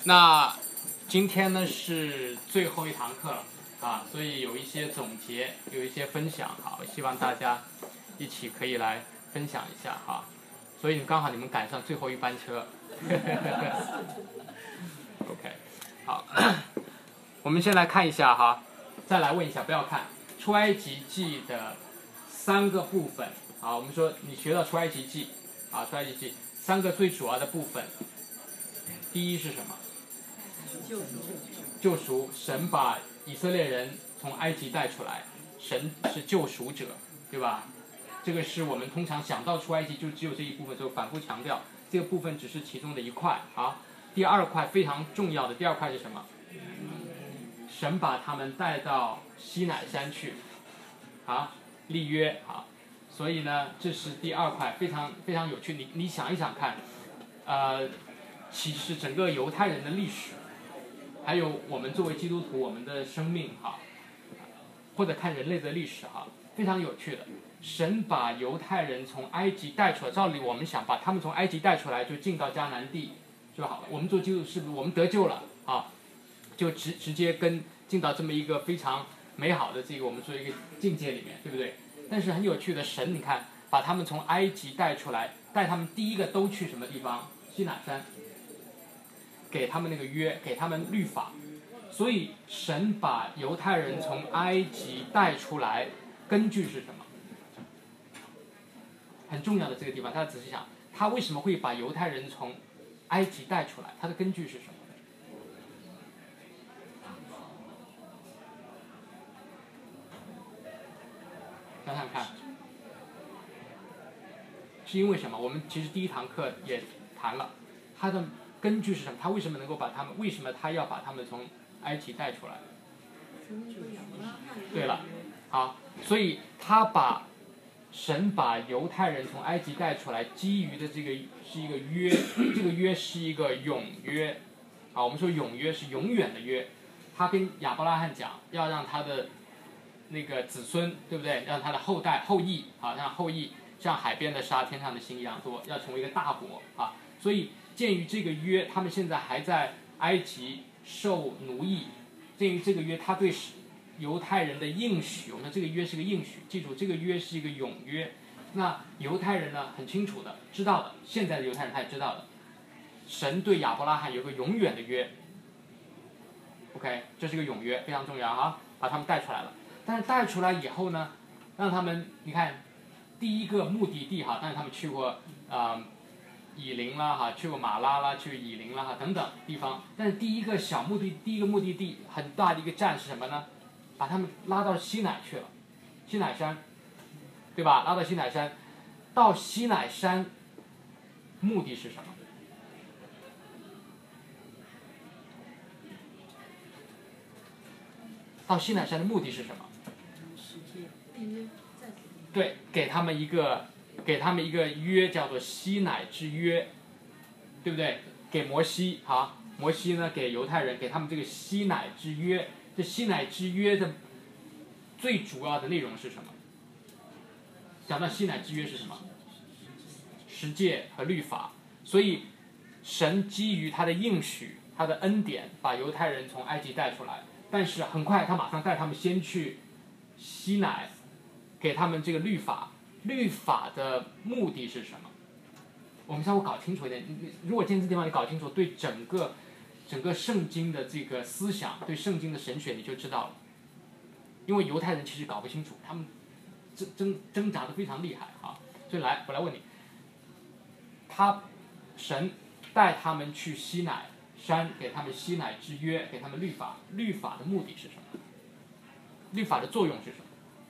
那今天呢是最后一堂课了啊，所以有一些总结，有一些分享，好，希望大家一起可以来分享一下哈。所以刚好你们赶上最后一班车。OK， 好，我们先来看一下哈，再来问一下，不要看出埃及记的3个部分啊。我们说你学到出埃及记啊，出埃及记3个最主要的部分，第一是什么？救赎，神把以色列人从埃及带出来，神是救赎者，对吧？这个是我们通常想到出埃及就只有这一部分，所以反复强调这个部分只是其中的一块啊。第二块非常重要的，第二块是什么？神把他们带到西乃山去啊，立约啊。所以呢，这是第二块，非常非常有趣。你想一想看，其实整个犹太人的历史，还有我们作为基督徒我们的生命哈，或者看人类的历史哈，非常有趣的。神把犹太人从埃及带出来，照理我们想把他们从埃及带出来就进到迦南地就好了。我们做基督徒是不是我们得救了啊？就直接进到这么一个非常美好的这个我们说一个境界里面，对不对？但是很有趣的，神你看把他们从埃及带出来，带他们第一个都去什么地方？西乃山，给他们那个约，给他们律法。所以神把犹太人从埃及带出来，根据是什么？很重要的这个地方，大家仔细想，他为什么会把犹太人从埃及带出来？他的根据是什么？想想看，是因为什么？我们其实第一堂课也谈了，他的根据是什么？他为什么能够把他们？为什么他要把他们从埃及带出来？对了，好，所以神把犹太人从埃及带出来，基于的这个是一个约，这个约是一个永约，啊，我们说永约是永远的约。他跟亚伯拉罕讲，要让他的那个子孙，对不对？让他的后裔啊，让后裔像海边的沙、天上的星一样多，要成为一个大国啊。所以鉴于这个约，他们现在还在埃及受奴役，鉴于这个约，他对犹太人的应许，我们这个约是个应许，记住这个约是一个永约。那犹太人呢，很清楚的知道的，现在的犹太人他也知道的，神对亚伯拉罕有个永远的约。OK， 这是个永约，非常重要啊，把他们带出来了。但是带出来以后呢，让他们你看，第一个目的地哈，但是他们去过以琳啦哈，去过马拉啦，去以琳啦哈等等地方。但是第一个目的地很大的一个站是什么呢？把他们拉到西乃去了，西乃山，对吧？拉到西乃山，到西乃山，目的是什么？到西乃山的目的是什么？对，给他们一个约，叫做西乃之约，对不对？给摩西啊，摩西呢给犹太人，给他们这个西乃之约。这西乃之约的最主要的内容是什么？讲到西乃之约是什么？十诫和律法。所以神基于他的应许，他的恩典，把犹太人从埃及带出来。但是很快他马上带他们先去西乃，给他们这个律法。律法的目的是什么？我们稍微搞清楚一点。如果今天这地方你搞清楚，对整个圣经的这个思想，对圣经的神学你就知道了。因为犹太人其实搞不清楚，他们挣扎得非常厉害啊。所以我来问你，神带他们去西乃山，给他们西乃之约，给他们律法。律法的目的是什么？律法的作用是什么？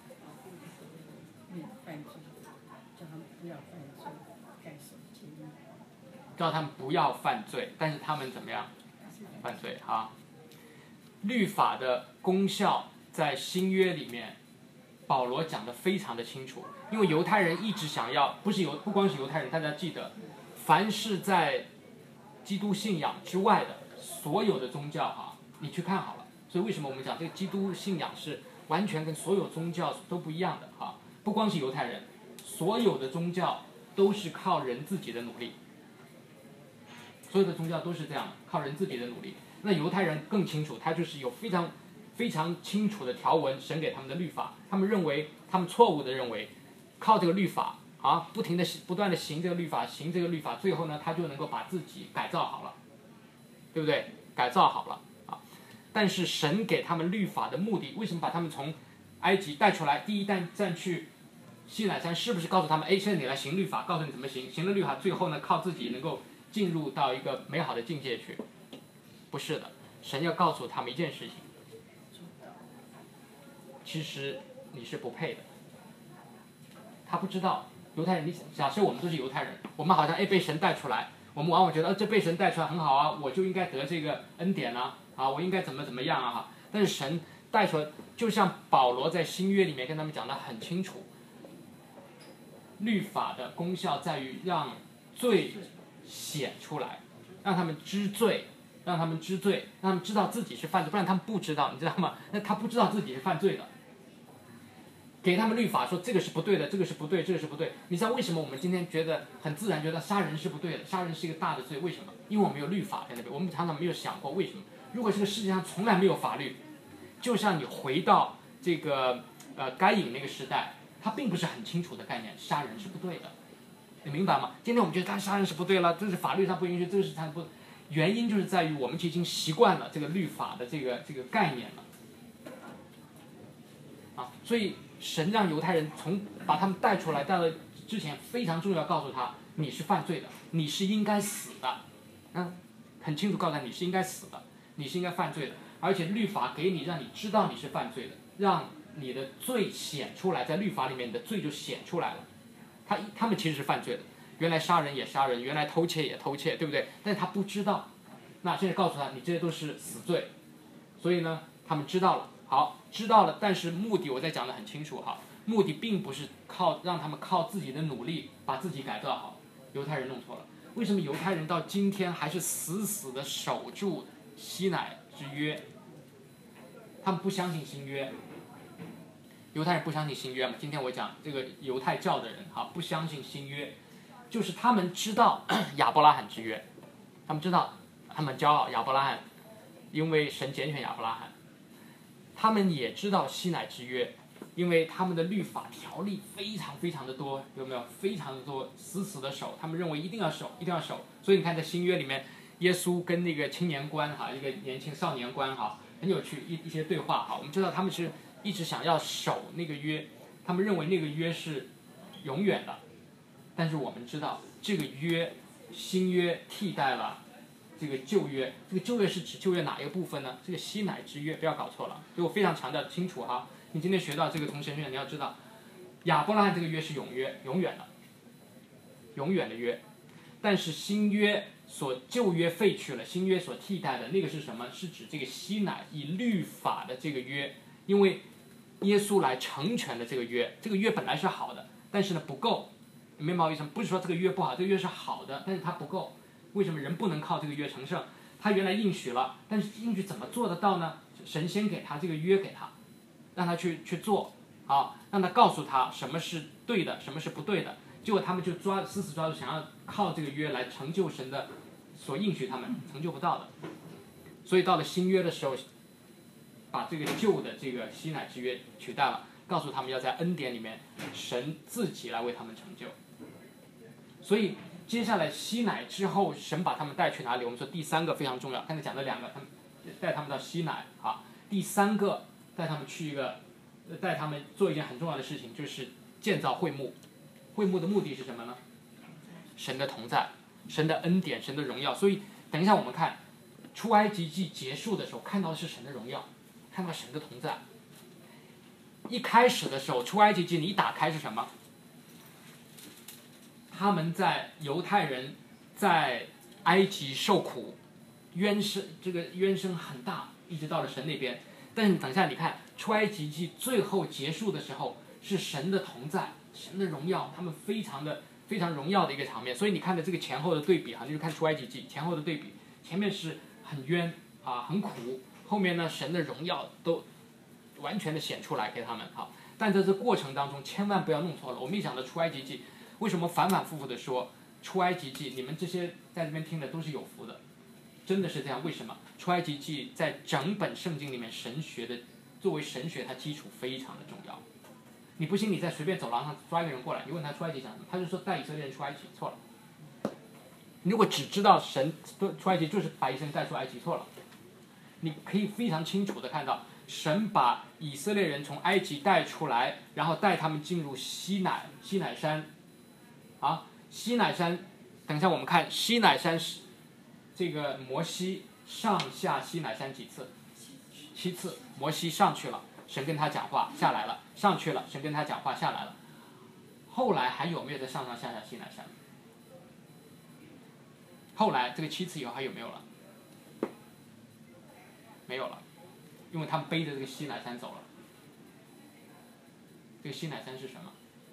叫他们不要犯罪，但是他们怎么样？犯罪啊！律法的功效在新约里面，保罗讲得非常的清楚。因为犹太人一直想要，不光是犹太人，大家记得，凡是在基督信仰之外的所有的宗教啊，你去看好了。所以为什么我们讲这个基督信仰是完全跟所有宗教都不一样的啊？不光是犹太人，所有的宗教都是靠人自己的努力。 所有的宗教都是这样，靠人自己的努力。那犹太人更清楚，他就是有非常非常清楚的条文，神给他们的律法，他们认为，他们错误的认为，靠这个律法啊，不断的行这个律法，行这个律法，最后呢，他就能够把自己改造好了，对不对？改造好了啊。但是神给他们律法的目的，为什么把他们从埃及带出来？第一站去西乃山，是不是告诉他们，哎，现在你来行律法，告诉你怎么行，行了律法，最后呢，靠自己能够进入到一个美好的境界去？不是的，神要告诉他们一件事情，其实你是不配的。他不知道，犹太人，你假设我们都是犹太人，我们好像被神带出来，我们往往觉得，这被神带出来很好啊，我就应该得这个恩典啊，我应该怎么样啊。但是神带出来，就像保罗在新约里面跟他们讲得很清楚，律法的功效在于让罪显出来，让他们知罪，让他们知道自己是犯罪，不然他们不知道，你知道吗？那他不知道自己是犯罪的。给他们律法说这个是不对的，这个是不对，这个是不对。你知道为什么我们今天觉得很自然觉得杀人是不对的，杀人是一个大的罪？为什么？因为我们有律法在那边，我们常常没有想过为什么。如果这个世界上从来没有法律，就像你回到这个该隐那个时代，他并不是很清楚的概念，杀人是不对的，你明白吗？今天我们觉得他杀人是不对了，这是法律上不允许，这个是他不，原因就是在于我们已经习惯了这个律法的这个概念了。所以神让犹太人把他们带出来，带到之前非常重要，告诉他你是犯罪的，你是应该死的，很清楚告诉他你是应该死的，你是应该犯罪的，而且律法给你让你知道你是犯罪的，让你的罪显出来，在律法里面你的罪就显出来了。他们其实是犯罪的，原来杀人也杀人，原来偷窃也偷窃，对不对？但是他不知道，那现在告诉他你这些都是死罪，所以呢，他们知道了。好，知道了，但是目的我再讲得很清楚哈，目的并不是让他们靠自己的努力把自己改造好，犹太人弄错了。为什么犹太人到今天还是死死的守住西乃之约？他们不相信新约，犹太人不相信新约嘛？今天我讲这个犹太教的人不相信新约，就是他们知道亚伯拉罕之约，他们知道，他们骄傲亚伯拉罕，因为神拣选亚伯拉罕。他们也知道西乃之约，因为他们的律法条例非常非常的多，有没有？非常的多，死死的守，他们认为一定要守，一定要守。所以你看在新约里面，耶稣跟那个青年官一个年轻少年官很有趣一些对话我们知道他们是一直想要守那个约，他们认为那个约是永远的，但是我们知道这个约，新约替代了这个旧约，这个旧约是指旧约哪一个部分呢？这个西乃之约，不要搞错了。所以我非常强调清楚你今天学到这个从神学，你要知道，亚伯拉罕这个约是永约，永远的，永远的约。但是新约旧约废去了，新约所替代的那个是什么？是指这个西乃以律法的这个约，因为耶稣来成全了这个约。这个约本来是好的，但是呢不够。明白我意思吗？不是说这个约不好，这个约是好的，但是它不够。为什么人不能靠这个约成圣？他原来应许了，但是应许怎么做得到呢？神先给他这个约给他，让他去做，让他告诉他什么是对的，什么是不对的。结果他们就死死抓住，想要靠这个约来成就神的所应许他们，成就不到的。所以到了新约的时候，把这个旧的这个西乃之约取代了，告诉他们要在恩典里面，神自己来为他们成就。所以接下来西乃之后，神把他们带去哪里？我们说第三个非常重要，刚才讲了两个，带他们到西乃第三个带他们做一件很重要的事情，就是建造会幕。会幕的目的是什么呢？神的同在，神的恩典，神的荣耀。所以等一下我们看出埃及记结束的时候，看到的是神的荣耀，看到神的同在。一开始的时候，出埃及记你一打开是什么？他们犹太人在埃及受苦，冤声很大，一直到了神那边。但是等一下你看出埃及记最后结束的时候，是神的同在，神的荣耀，他们非常荣耀的一个场面。所以你看的这个前后的对比你就看出埃及记前后的对比，前面是很冤很苦，后面呢神的荣耀都完全的显出来给他们但在这过程当中千万不要弄错了。我们一讲的出埃及记，为什么反反复复的说出埃及记，你们这些在这边听的都是有福的，真的是这样。为什么？出埃及记在整本圣经里面，神学的作为神学，它基础非常的重要。你不信，你在随便走廊上抓一个人过来，你问他出埃及讲什么，他就说带以色列人出埃及，错了。你如果只知道神出埃及就是把以色列人带出埃及，错了。你可以非常清楚的看到，神把以色列人从埃及带出来，然后带他们进入西乃山。西乃山，等一下我们看西乃山是这个摩西上下西乃山几次？7次。摩西上去了，神跟他讲话，下来了；上去了，神跟他讲话，下来了。后来还有没有再上下西乃山？后来这个7次以后还有没有了？没有了，因为他们背着这个西乃山走了。这个西乃山是什么？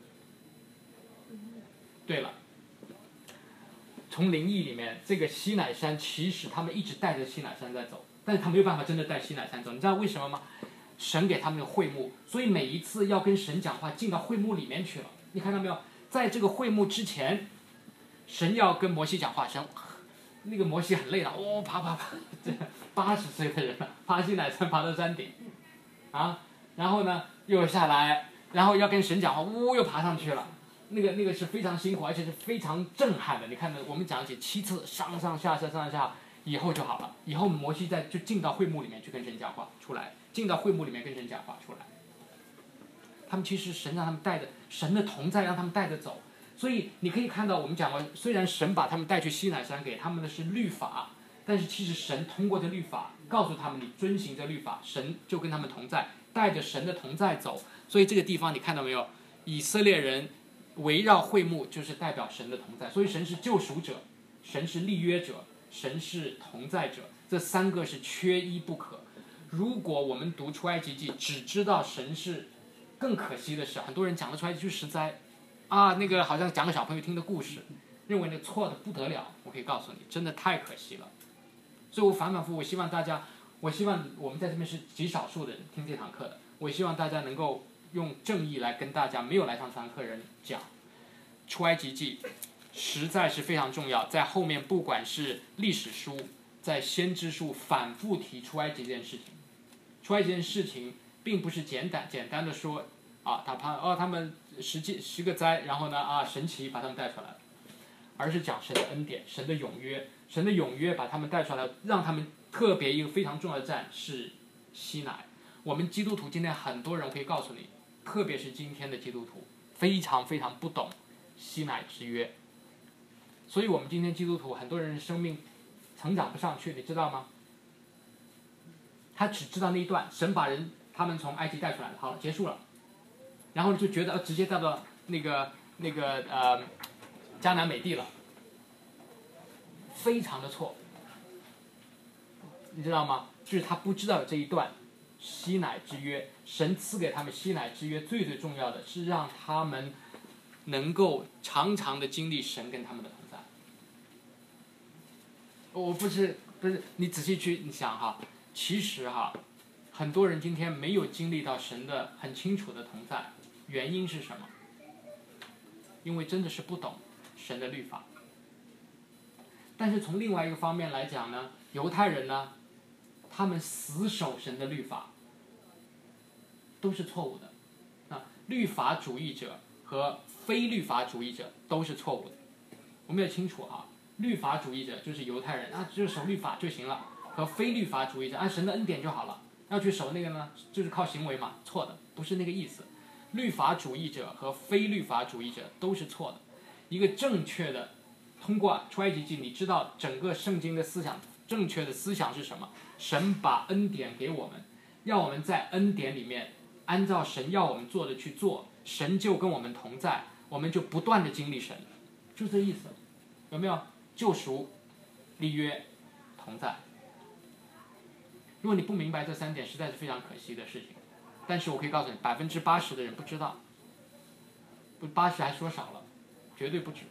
对了，从灵异里面，这个西乃山其实他们一直带着西乃山在走，但是他没有办法真的带西乃山走。你知道为什么吗？神给他们的会幕，所以每一次要跟神讲话，进到会幕里面去了。你看到没有？在这个会幕之前，神要跟摩西讲话，那个摩西很累了，爬，这80岁的人了，爬西乃山爬到山顶，然后呢又下来，然后要跟神讲话，又爬上去了。那个是非常辛苦，而且是非常震撼的。你看，我们讲解7次，上下以后就好了。以后摩西就进到会幕里面去跟神讲话，出来，进到会幕里面跟神讲话，出来。他们其实神让他们带着神的同在，让他们带着走。所以你可以看到，我们讲过，虽然神把他们带去西乃山，给他们的是律法，但是其实神通过这律法告诉他们，你遵行这律法，神就跟他们同在，带着神的同在走。所以这个地方你看到没有？以色列人围绕会幕就是代表神的同在，所以神是救赎者，神是立约者，神是同在者，这3个是缺一不可。如果我们读出埃及记只知道神是，更可惜的是，很多人讲得出来就实在那个好像讲给小朋友听的故事，认为那错的不得了。我可以告诉你，真的太可惜了。所以我反复，我希望我们在这边是极少数的人听这堂课的，我希望大家能够用正义来跟大家没有来上这堂课的人讲，出埃及记实在是非常重要。在后面不管是历史书，在先知书反复提出埃及这件事情，出埃及这件事情并不是简单的说他们10个灾，然后呢神奇把他们带出来了，而是讲神的恩典，神的永约把他们带出来，让他们特别一个非常重要的站是西乃。我们基督徒今天很多人，我可以告诉你，特别是今天的基督徒，非常非常不懂西乃之约，所以我们今天基督徒很多人生命成长不上去，你知道吗？他只知道那一段，神把他们从埃及带出来了，好了，结束了，然后就觉得直接带到那个迦南美地了，非常的错，你知道吗？就是他不知道有这一段西乃之约，神赐给他们西乃之约最重要的是让他们能够常常的经历神跟他们的同在。我不是你仔细去想其实很多人今天没有经历到神的很清楚的同在，原因是什么？因为真的是不懂神的律法。但是从另外一个方面来讲呢，犹太人呢，他们死守神的律法都是错误的。律法主义者和非律法主义者都是错误的。我们要清楚律法主义者就是犹太人只有守律法就行了，和非律法主义者按神的恩典就好了，要去守那个呢就是靠行为嘛，错的，不是那个意思。律法主义者和非律法主义者都是错的。一个正确的通过出埃及记，你知道整个圣经的思想，正确的思想是什么？神把恩典给我们，要我们在恩典里面按照神要我们做的去做，神就跟我们同在，我们就不断的经历神，就这意思，有没有？救赎、立约、同在。如果你不明白这3点，实在是非常可惜的事情。但是我可以告诉你，80%的人不知道，80还说少了，绝对不止。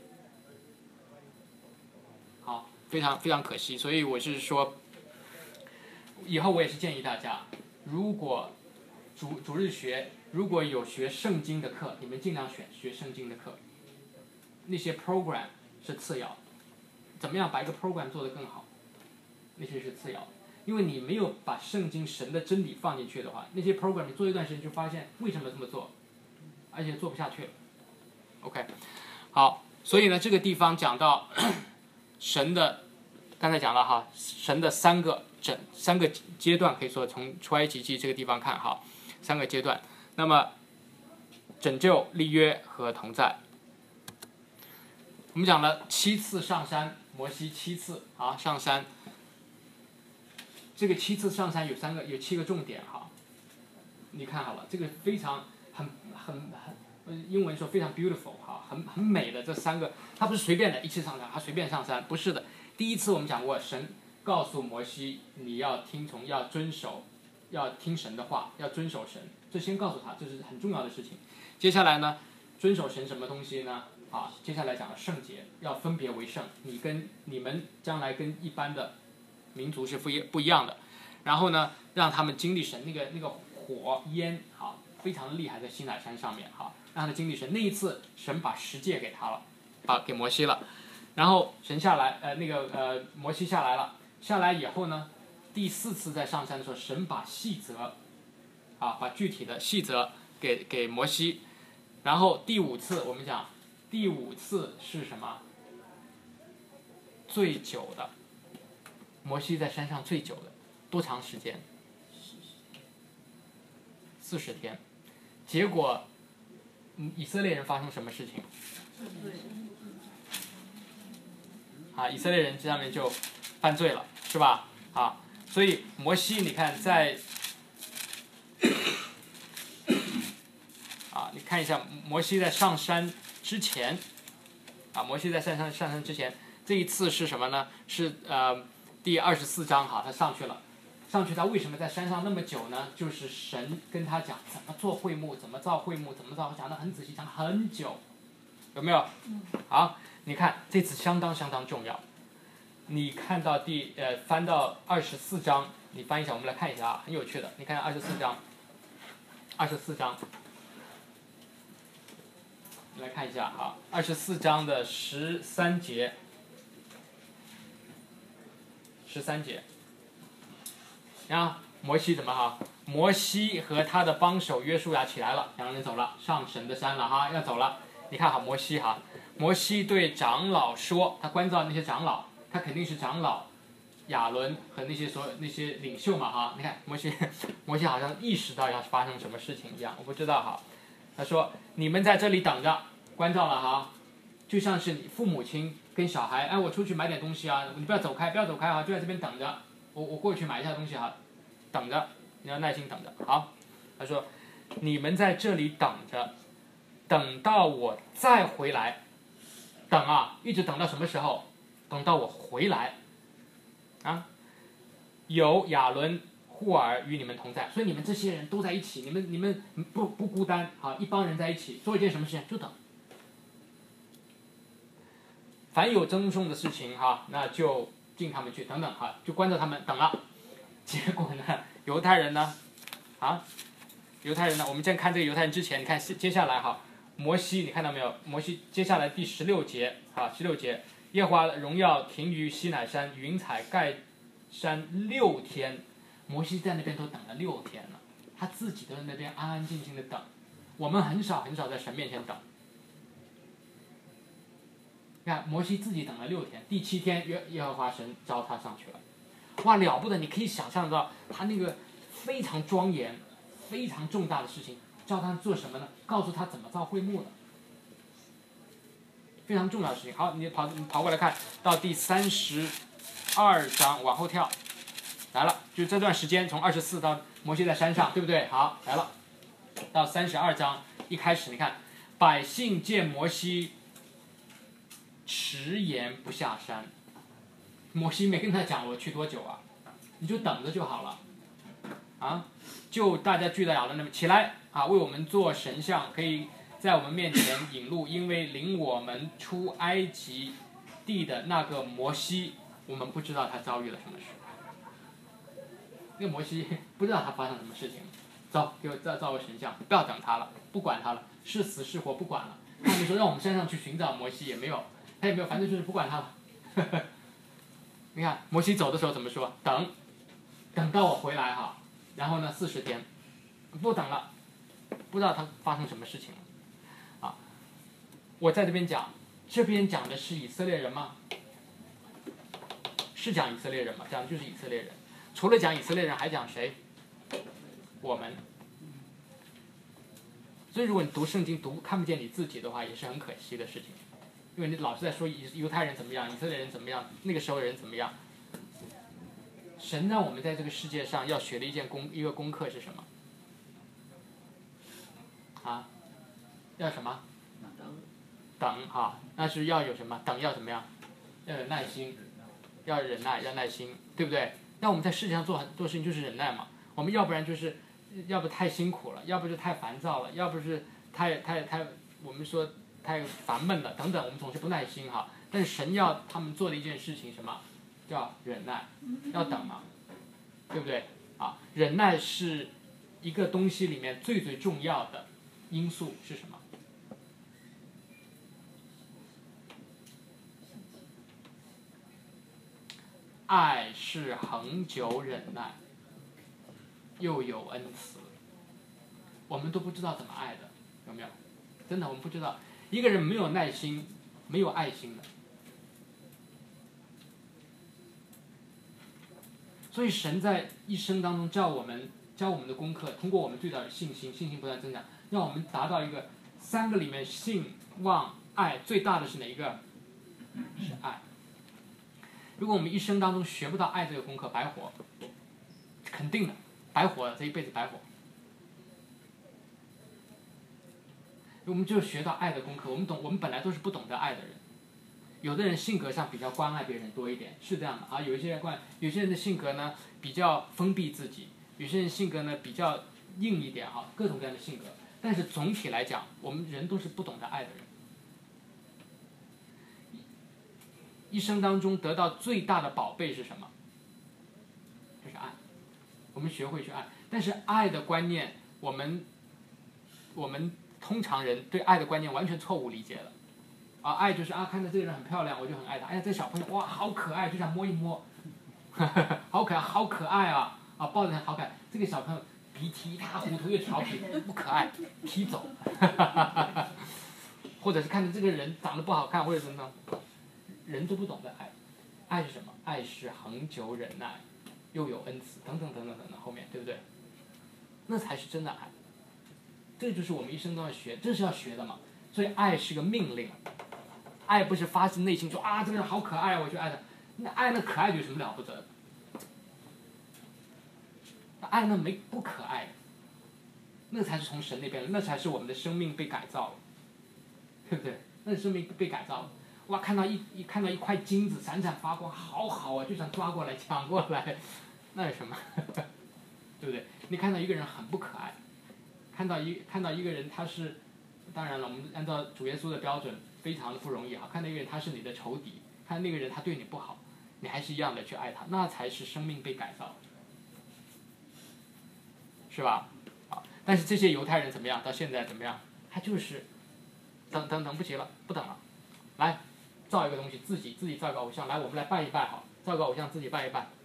好，非常非常可惜。所以我是说，以后我也是建议大家，如果主日学如果有学圣经的课，你们尽量选学圣经的课。那些 program 是次要的，怎么样把一个 program 做得更好，那些是次要的。因为你没有把圣经神的真理放进去的话，那些 program 你做一段时间就发现为什么这么做，而且做不下去了。OK， 好，所以呢这个地方讲到神的，刚才讲了哈，神的三个阶段，可以说从出埃及记这个地方看哈，3个阶段。那么拯救、立约和同在。我们讲了7次上山，摩西7次上山。这个7次上山有7个重点哈。你看好了，这个非常很英文说非常 beautiful 哈，很美的这3个，它不是随便的一起上山，它随便上山，不是的。第一次我们讲过，神告诉摩西你要听从，要遵守，要听神的话，要遵守神，这先告诉他，这是很重要的事情。接下来呢，遵守神什么东西呢？接下来讲了圣洁，要分别为圣，你们将来跟一般的民族是不一样的。然后呢，让他们经历神那个火烟非常厉害，在西乃山上面让他经历神。那一次神把10诫给他了，给摩西了。然后神下来，摩西下来了。下来以后呢，第4次在上山的时候，神把细则，把具体的细则给摩西。然后第5次我们讲，第5次是什么？最久的，摩西在山上最久的，多长时间？40天。结果，以色列人发生什么事情？以色列人这上面就犯罪了，是吧？所以摩西你看在你看一下摩西在上山之前，摩西在上山之前，这一次是什么呢？是第24章他上去了。上去他为什么在山上那么久呢？就是神跟他讲怎么做会幕，怎么造会幕，怎么造，讲得很仔细，讲很久，有没有？好，你看这次相当重要。你看到翻到24章，你翻一下，我们来看一下很有趣的。你看24章，来看一下24章的13节。然后摩西怎么摩西和他的帮手约书亚起来了，2人走了，上神的山了要走了。你看摩西对长老说，他关照那些长老，他肯定是长老亚伦和那些领袖嘛你看摩西好像意识到要发生什么事情一样，我不知道他说你们在这里等着，关照了就像是你父母亲跟小孩，我出去买点东西你不要走开就在这边等着，我过去买一下东西等着，你要耐心等着。他说你们在这里等着，等到我再回来。等一直等到什么时候？等到我回来有亚伦、户尔与你们同在，所以你们这些人都在一起，你们不孤单一帮人在一起做一件什么事情就等。凡有争讼的事情那就进他们去，等等就关着他们等了。结果呢，犹太人呢，我们先看这个犹太人之前，你看接下来摩西，你看到没有？摩西接下来第16节16节，耶和华的荣耀停于西乃山，云彩盖山6天。摩西在那边都等了6天了，他自己都在那边安安静静的等。我们很少在神面前等。你看摩西自己等了6天，第7天耶和华神召他上去了。哇，了不得！你可以想象到他那个非常庄严、非常重大的事情，叫他做什么呢？告诉他怎么造会幕的，非常重要的事情。好，你跑过来看到第32章，往后跳，来了，就这段时间从24到摩西在山上，对不对？好，来了，到32章一开始，你看百姓见摩西迟延不下山。摩西没跟他讲我去多久你就等着就好了就大家聚在亚伦那边，起来为我们做神像，可以在我们面前引路，因为领我们出埃及地的那个摩西，我们不知道他遭遇了什么事。那个摩西不知道他发生什么事情，走，给我造个神像，不要等他了，不管他了，是死是活不管了。他们说让我们山上去寻找摩西也没有， 他也没有，反正就是不管他了。你看摩西走的时候怎么说？等到我回来哈，然后呢40天，不等了，不知道他发生什么事情了。啊，我在这边讲，这边讲的是以色列人吗？是讲以色列人吗？讲的就是以色列人。除了讲以色列人，还讲谁？我们。所以如果你读圣经看不见你自己的话，也是很可惜的事情。因为你老是在说犹太人怎么样，以色列人怎么样，那个时候的人怎么样。神让我们在这个世界上要学的一个功课是什么？啊？要什么？等哈，那是要有什么？等要怎么样？要有耐心，要忍耐，要耐心，对不对？那我们在世界上做很多事情就是忍耐嘛。我们要不然就是要不太辛苦了，要不就太烦躁了，要不是太我们说太烦闷了等等，我们总是不耐心哈。但是神要他们做的一件事情什么？叫忍耐，要等嘛，对不对？啊，忍耐是一个东西里面最重要的因素是什么？爱是恒久忍耐，又有恩慈。我们都不知道怎么爱的，有没有？真的，我们不知道。一个人没有耐心，没有爱心的。所以神在一生当中教我们的功课，通过我们对他的信心不断增长，让我们达到一个3个里面信望爱最大的是哪一个？是爱。如果我们一生当中学不到爱这个功课，白活，肯定的，白活了，这一辈子白活。我们就学到爱的功课，我们本来都是不懂得爱的人。有的人性格上比较关爱别人多一点，是这样的啊。有些人的性格呢比较封闭自己，有些人性格呢比较硬一点哈，各种各样的性格。但是总体来讲，我们人都是不懂得爱的人。一生当中得到最大的宝贝是什么？就是爱。我们学会去爱，但是爱的观念，我们通常人对爱的观念完全错误理解了。啊，爱就是啊，看到这个人很漂亮，我就很爱他。哎呀，这小朋友哇，好可爱，就想摸一摸，好可爱，好可爱啊！啊，抱着他好可爱。这个小朋友鼻涕一塌糊涂，又调皮，不可爱，踢走。或者是看着这个人长得不好看，或者什么，人都不懂得爱。爱是什么？爱是恒久忍耐，又有恩慈，等等，后面对不对？那才是真的爱。这就是我们一生都要学，这是要学的嘛。所以爱是个命令。爱不是发自内心说啊，这个人好可爱，我就爱他。那爱那可爱有什么了不得的？爱那不可爱，那才是从神那边，那才是我们的生命被改造了，对不对？那生命被改造了。哇，看到一块金子闪闪发光，好好啊，就想抓过来抢过来，那是什么？对不对？你看到一个人很不可爱，看到一个人他是，当然了，我们按照主耶稣的标准。非常的不容易哈，看那个人他是你的仇敌，看那个人他对你不好，你还是一样的去爱他，那才是生命被改造，是吧？啊，但是这些犹太人怎么样？到现在怎么样？他就是等不及了，不等了，来造一个东西，自己造一个偶像，来我们来拜一拜好，造个偶像自己拜一拜。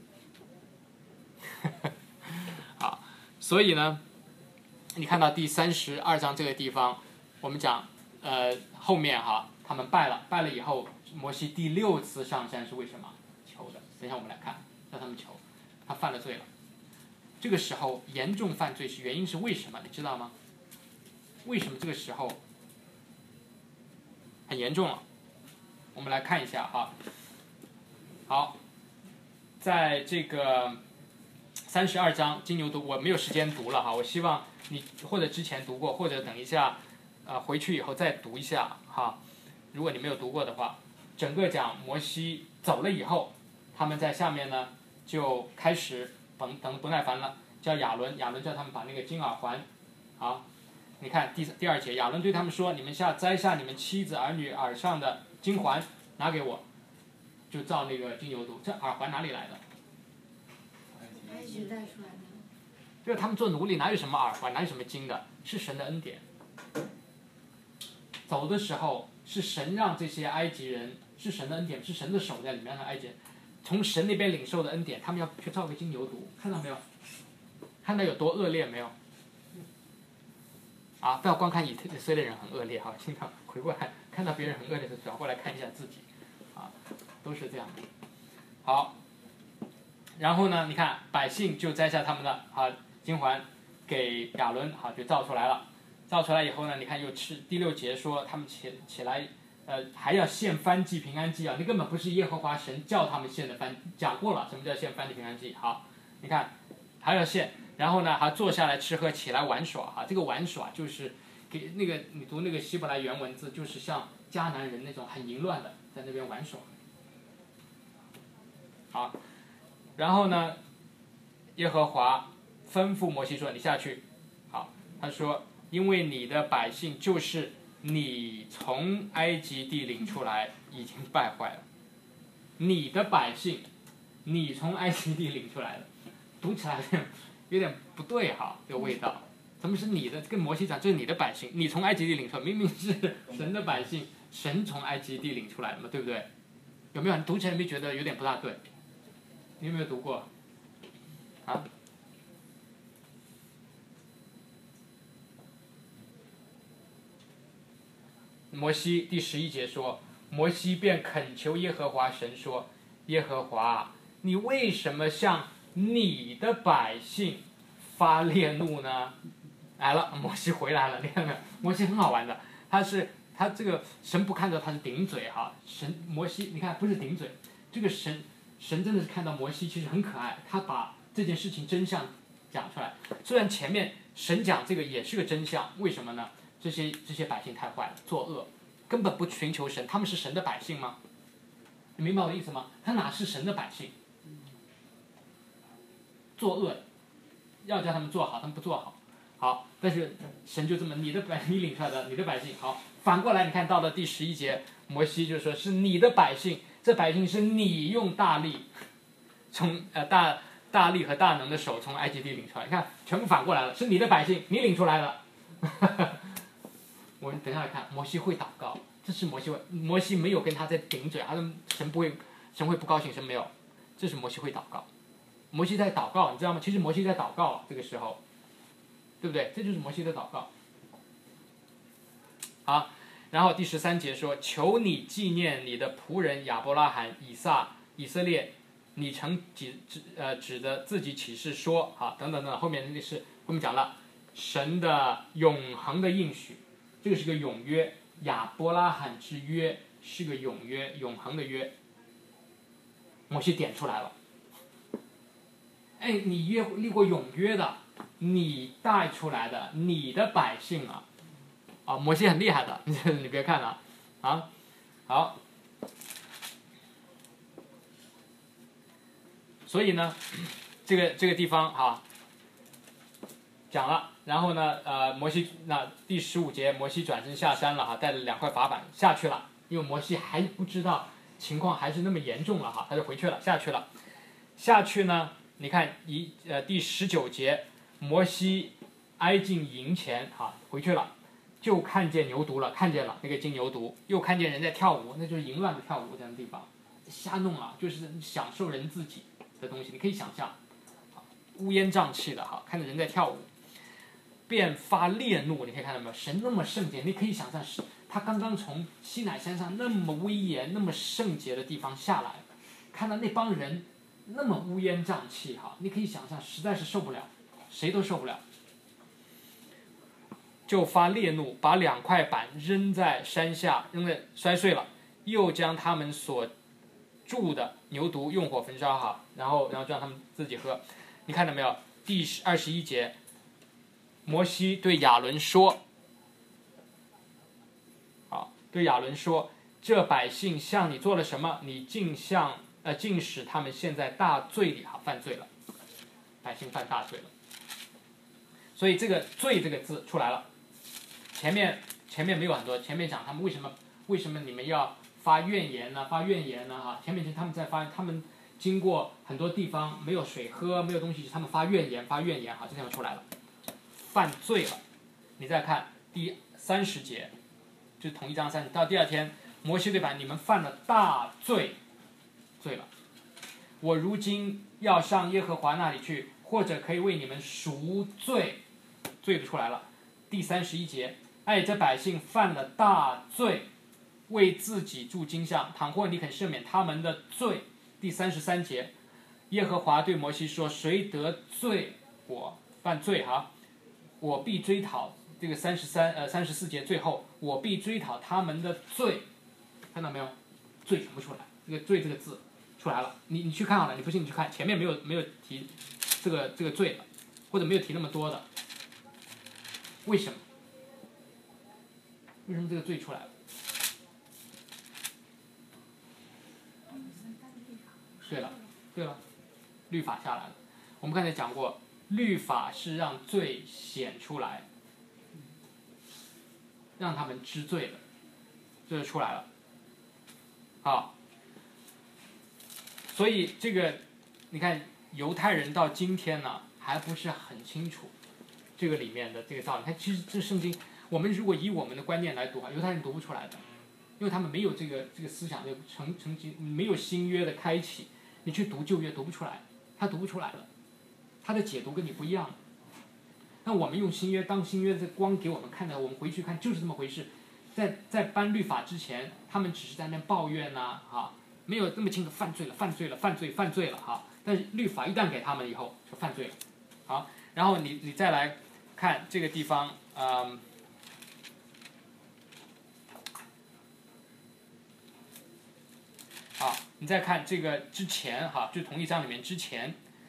好，所以呢，你看到第32章这个地方，我们讲。后面哈，他们拜了以后，摩西第6次上山是为什么？求的。等一下我们来看，让他们求，他犯了罪了。这个时候严重犯罪原因是为什么？你知道吗？为什么这个时候很严重了？我们来看一下哈。好，在这个32章金牛犊，我没有时间读了哈，我希望你或者之前读过，或者等一下。回去以后再读一下哈，如果你没有读过的话，整个讲摩西走了以后，他们在下面呢就开始等不耐烦了，叫亚伦叫他们把那个金耳环，好，你看第2节，亚伦对他们说：“你们摘下你们妻子儿女耳上的金环，拿给我。”就造那个金牛犊，这耳环哪里来的？ 埃及带出来的。 就是他们做奴隶哪有什么耳环，哪有什么金的，是神的恩典。走的时候是神让这些埃及人，是神的恩典，是神的手在里面让埃及人从神那边领受的恩典，他们要去造个金牛犊，看到没有？看到有多恶劣没有？啊，不要光看以色列人很恶劣哈，经常回过来看到别人很恶劣的，转过来看一下自己，啊，都是这样的。好，然后呢，你看百姓就摘下他们的金环给亚伦，好就造出来了。造出来以后呢，你看又吃第6节说他们起来，还要献燔祭平安祭啊，那根本不是耶和华神叫他们献的燔，讲过了什么叫献燔祭平安祭。好，你看还要献。然后呢，还坐下来吃喝，起来玩耍啊！这个玩耍就是给那个你读那个希伯来原文字，就是像迦南人那种很淫乱的，在那边玩耍。好，然后呢，耶和华吩咐摩西说：“你下去。”好，他说：“因为你的百姓就是你从埃及地领出来，已经败坏了。你的百姓，你从埃及地领出来的，读起来有点不对哈，这个味道。怎么是你的？跟摩西讲，这是你的百姓，你从埃及地领出来，明明是神的百姓，神从埃及地领出来的嘛，对不对？有没有？你读起来没觉得有点不大对？你有没有读过？啊？摩西第11节说，摩西便恳求耶和华神说：“耶和华，你为什么向你的百姓发烈怒呢？”来了，摩西回来了，你看看，摩西很好玩的，他这个神不看到他是顶嘴哈，摩西你看不是顶嘴，这个神真的是看到摩西其实很可爱，他把这件事情真相讲出来。虽然前面神讲这个也是个真相，为什么呢？这些百姓太坏了，作恶，根本不寻求神，他们是神的百姓吗？你明白我的意思吗？他哪是神的百姓？作恶，要叫他们做好，他们不做好。好，但是神就这么，你领出来的，你的百姓好。反过来，你看到了第11节，摩西就说是你的百姓，这百姓是你用大力，从大力和大能的手从埃及地领出来。你看，全部反过来了，是你的百姓，你领出来的。我们等一下来看，摩西会祷告，这是摩西没有跟他在顶嘴，神会不高兴，神没有，这是摩西会祷告。摩西在祷告，你知道吗？其实摩西在祷告，这个时候，对不对？这就是摩西的祷告。好，然后第13节说：“求你纪念你的仆人亚伯拉罕、以色列，你曾指着自己起誓说，好，等等等，后面讲了神的永恒的应许，这个是个永约，亚伯拉罕之约是个永约，永恒的约。摩西点出来了。”哎，你立过永约的，你带出来的，你的百姓啊，摩西很厉害的，你别看了，啊，好，所以呢，这个地方讲了，然后呢，摩西第15节，摩西转身下山了带着2块法板下去了，因为摩西还不知道情况还是那么严重了他就回去了，下去呢。你看第19节，摩西挨近营前回去了，就看见牛犊了，看见了那个金牛犊，又看见人在跳舞，那就是淫乱的跳舞这样的地方，瞎弄了，就是享受人自己的东西，你可以想象，乌烟瘴气的看着人在跳舞，便发烈怒，你可以看到没有？神那么圣洁，你可以想象他刚刚从西乃山上那么威严、那么圣洁的地方下来，看到那帮人那么乌烟瘴气你可以想象，实在是受不了，谁都受不了，就发烈怒，把2块板扔在山下，摔碎了，又将他们所住的牛犊用火焚烧然后让他们自己喝。你看到没有？第21节，摩西对亚伦说，对亚伦说，这百姓向你做了什么？你竟使他们陷在大罪里犯罪了，百姓犯大罪了。所以这个罪这个字出来了，前面没有很多，前面讲他们为什么你们要发怨言呢？前面他们经过很多地方没有水喝，没有东西，他们发怨言这地方出来了，犯罪了。你再看第30节， 就同一章30。到第2天，摩西对吧？你们犯了大罪了。我如今要上耶和华那里去，或者可以为你们赎罪，罪就出来了。第31节，这百姓犯了大罪，为自己铸金像，倘或你肯赦免他们的罪。第33节，耶和华对摩西说：谁得罪我犯罪我必追讨。这个34节最后，我必追讨他们的罪。看到没有？罪全部出来，这个罪这个字出来了。你去看好了，你不信你去看，前面没有提这个罪了，或者没有提那么多的。为什么？为什么这个罪出来了？对了，律法下来了。我们刚才讲过，律法是让罪显出来，让他们知罪的，这就出来了。好，所以这个你看，犹太人到今天呢，还不是很清楚这个里面的这个道理。其实这圣经，我们如果以我们的观念来读犹太人读不出来的，因为他们没有这个思想的成经，没有新约的开启，你去读旧约读不出来，他读不出来了，他的解读跟你不一样。那我们用新约，当新约的光给我们看的，我们回去看就是这么回事。在颁律法之前，他们只是在那抱怨没有那么清楚犯罪了但是律法一旦给他们以后，就犯罪了。好，然后你再来看这个地方，你再看这个之前就同一章里面之前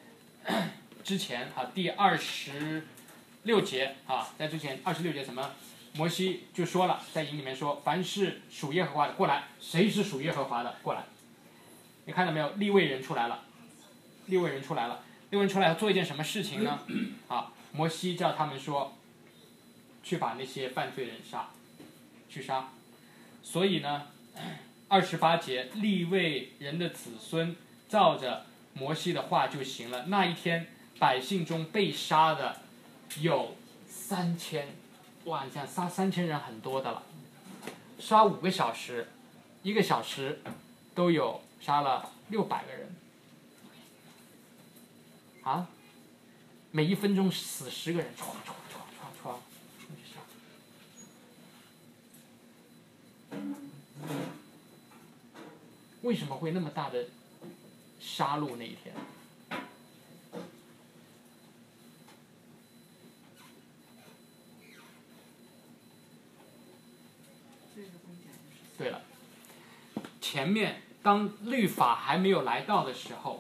第26节在之前26节什么？摩西就说了，在营里面说，凡是属耶和华的过来，谁是属耶和华的过来？你看到没有？利未人出来了，利未人出来要做一件什么事情呢？摩西叫他们说，去把那些犯罪人去杀。所以呢，28节，利未人的子孙照着摩西的话就行了。那一天，百姓中被杀的有3000。哇，你想杀3000人很多的了，杀5个小时，1个小时都有杀了600个人，每1分钟死10个人，唰。为什么会那么大的杀戮那一天？对了，前面当律法还没有来到的时候，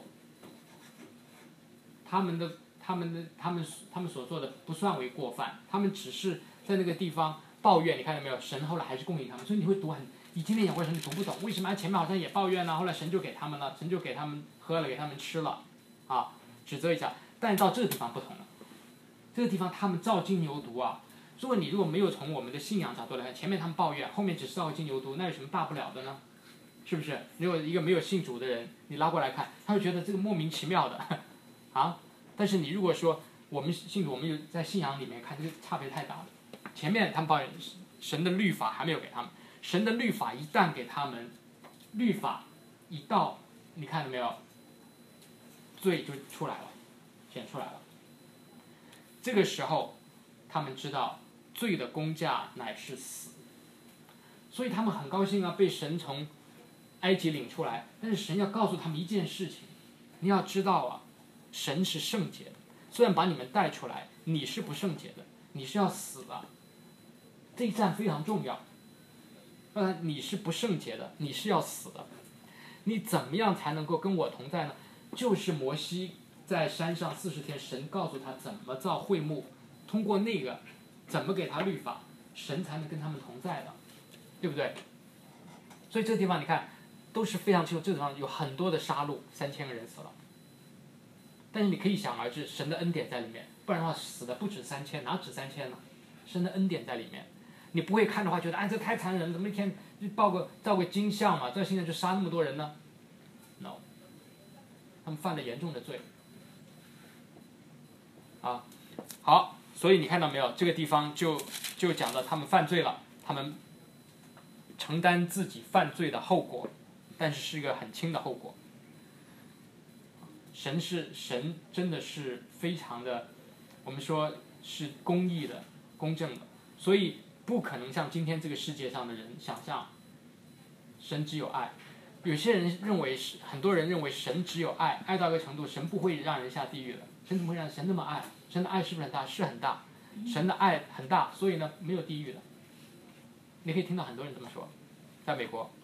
他们所做的不算为过犯，他们只是在那个地方抱怨。你看到没有？神后来还是供应他们，所以你会读你今天讲过程你读不懂，为什么前面好像也抱怨后来神就给他们了，神就给他们喝了，给他们吃了，指责一下。但是到这个地方不同了，这个地方他们照金牛犊如果没有从我们的信仰角度来看，前面他们抱怨，后面只是照金牛犊，那有什么大不了的呢？是不是？如果一个没有信主的人，你拉过来看，他会觉得这个莫名其妙的，但是你如果说我们信主，我们有在信仰里面看，这个差别太大了。前面他们抱怨神的律法还没有给他们，神的律法一旦给他们，律法一到，你看到没有？罪就出来了，显出来了。这个时候，他们知道罪的工价乃是死，所以他们很高兴被神从埃及领出来。但是神要告诉他们一件事情，你要知道神是圣洁的，虽然把你们带出来，你是不圣洁的，你是要死的。这一战非常重要。你是不圣洁的，你是要死的。你怎么样才能够跟我同在呢？就是摩西在山上40天，神告诉他怎么造会幕，通过那个怎么给他律法，神才能跟他们同在的，对不对？所以这个地方你看都是非常清楚，这个地方有很多的杀戮，3000个人死了。但是你可以想而知，神的恩典在里面，不然的话死的不止3000，哪止3000呢？神的恩典在里面。你不会看的话，觉得这太残忍了，怎么一天就造个金像嘛，这现在就杀那么多人呢 ？No， 他们犯了严重的罪。好，所以你看到没有？这个地方就讲到他们犯罪了，他们承担自己犯罪的后果，但是是一个很轻的后果。神真的是非常的，我们说是公义的、公正的，所以不可能像今天这个世界上的人想象，神只有爱。有些人认为很多人认为神只有爱，爱到一个程度，神不会让人下地狱的。神怎么会让神那么爱？神的爱是不是很大？是很大。神的爱很大，所以呢没有地狱的。你可以听到很多人这么说，在美国。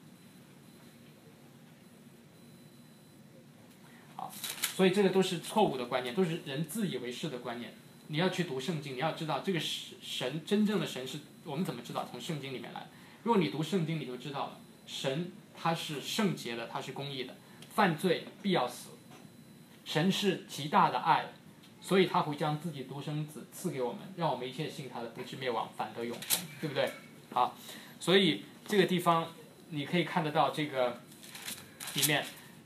好，所以这个都是错误的观念，都是人自以为是的观念。你要去读圣经，你要知道这个神真正的神是我们怎么知道？从圣经里面来。如果你读圣经，你就知道了，神他是圣洁的，他是公义的，犯罪必要死。神是极大的爱，所以他会将自己独生子赐给我们，让我们一切信他的不至灭亡，反得永生，对不对？好，所以这个地方你可以看得到这个里面。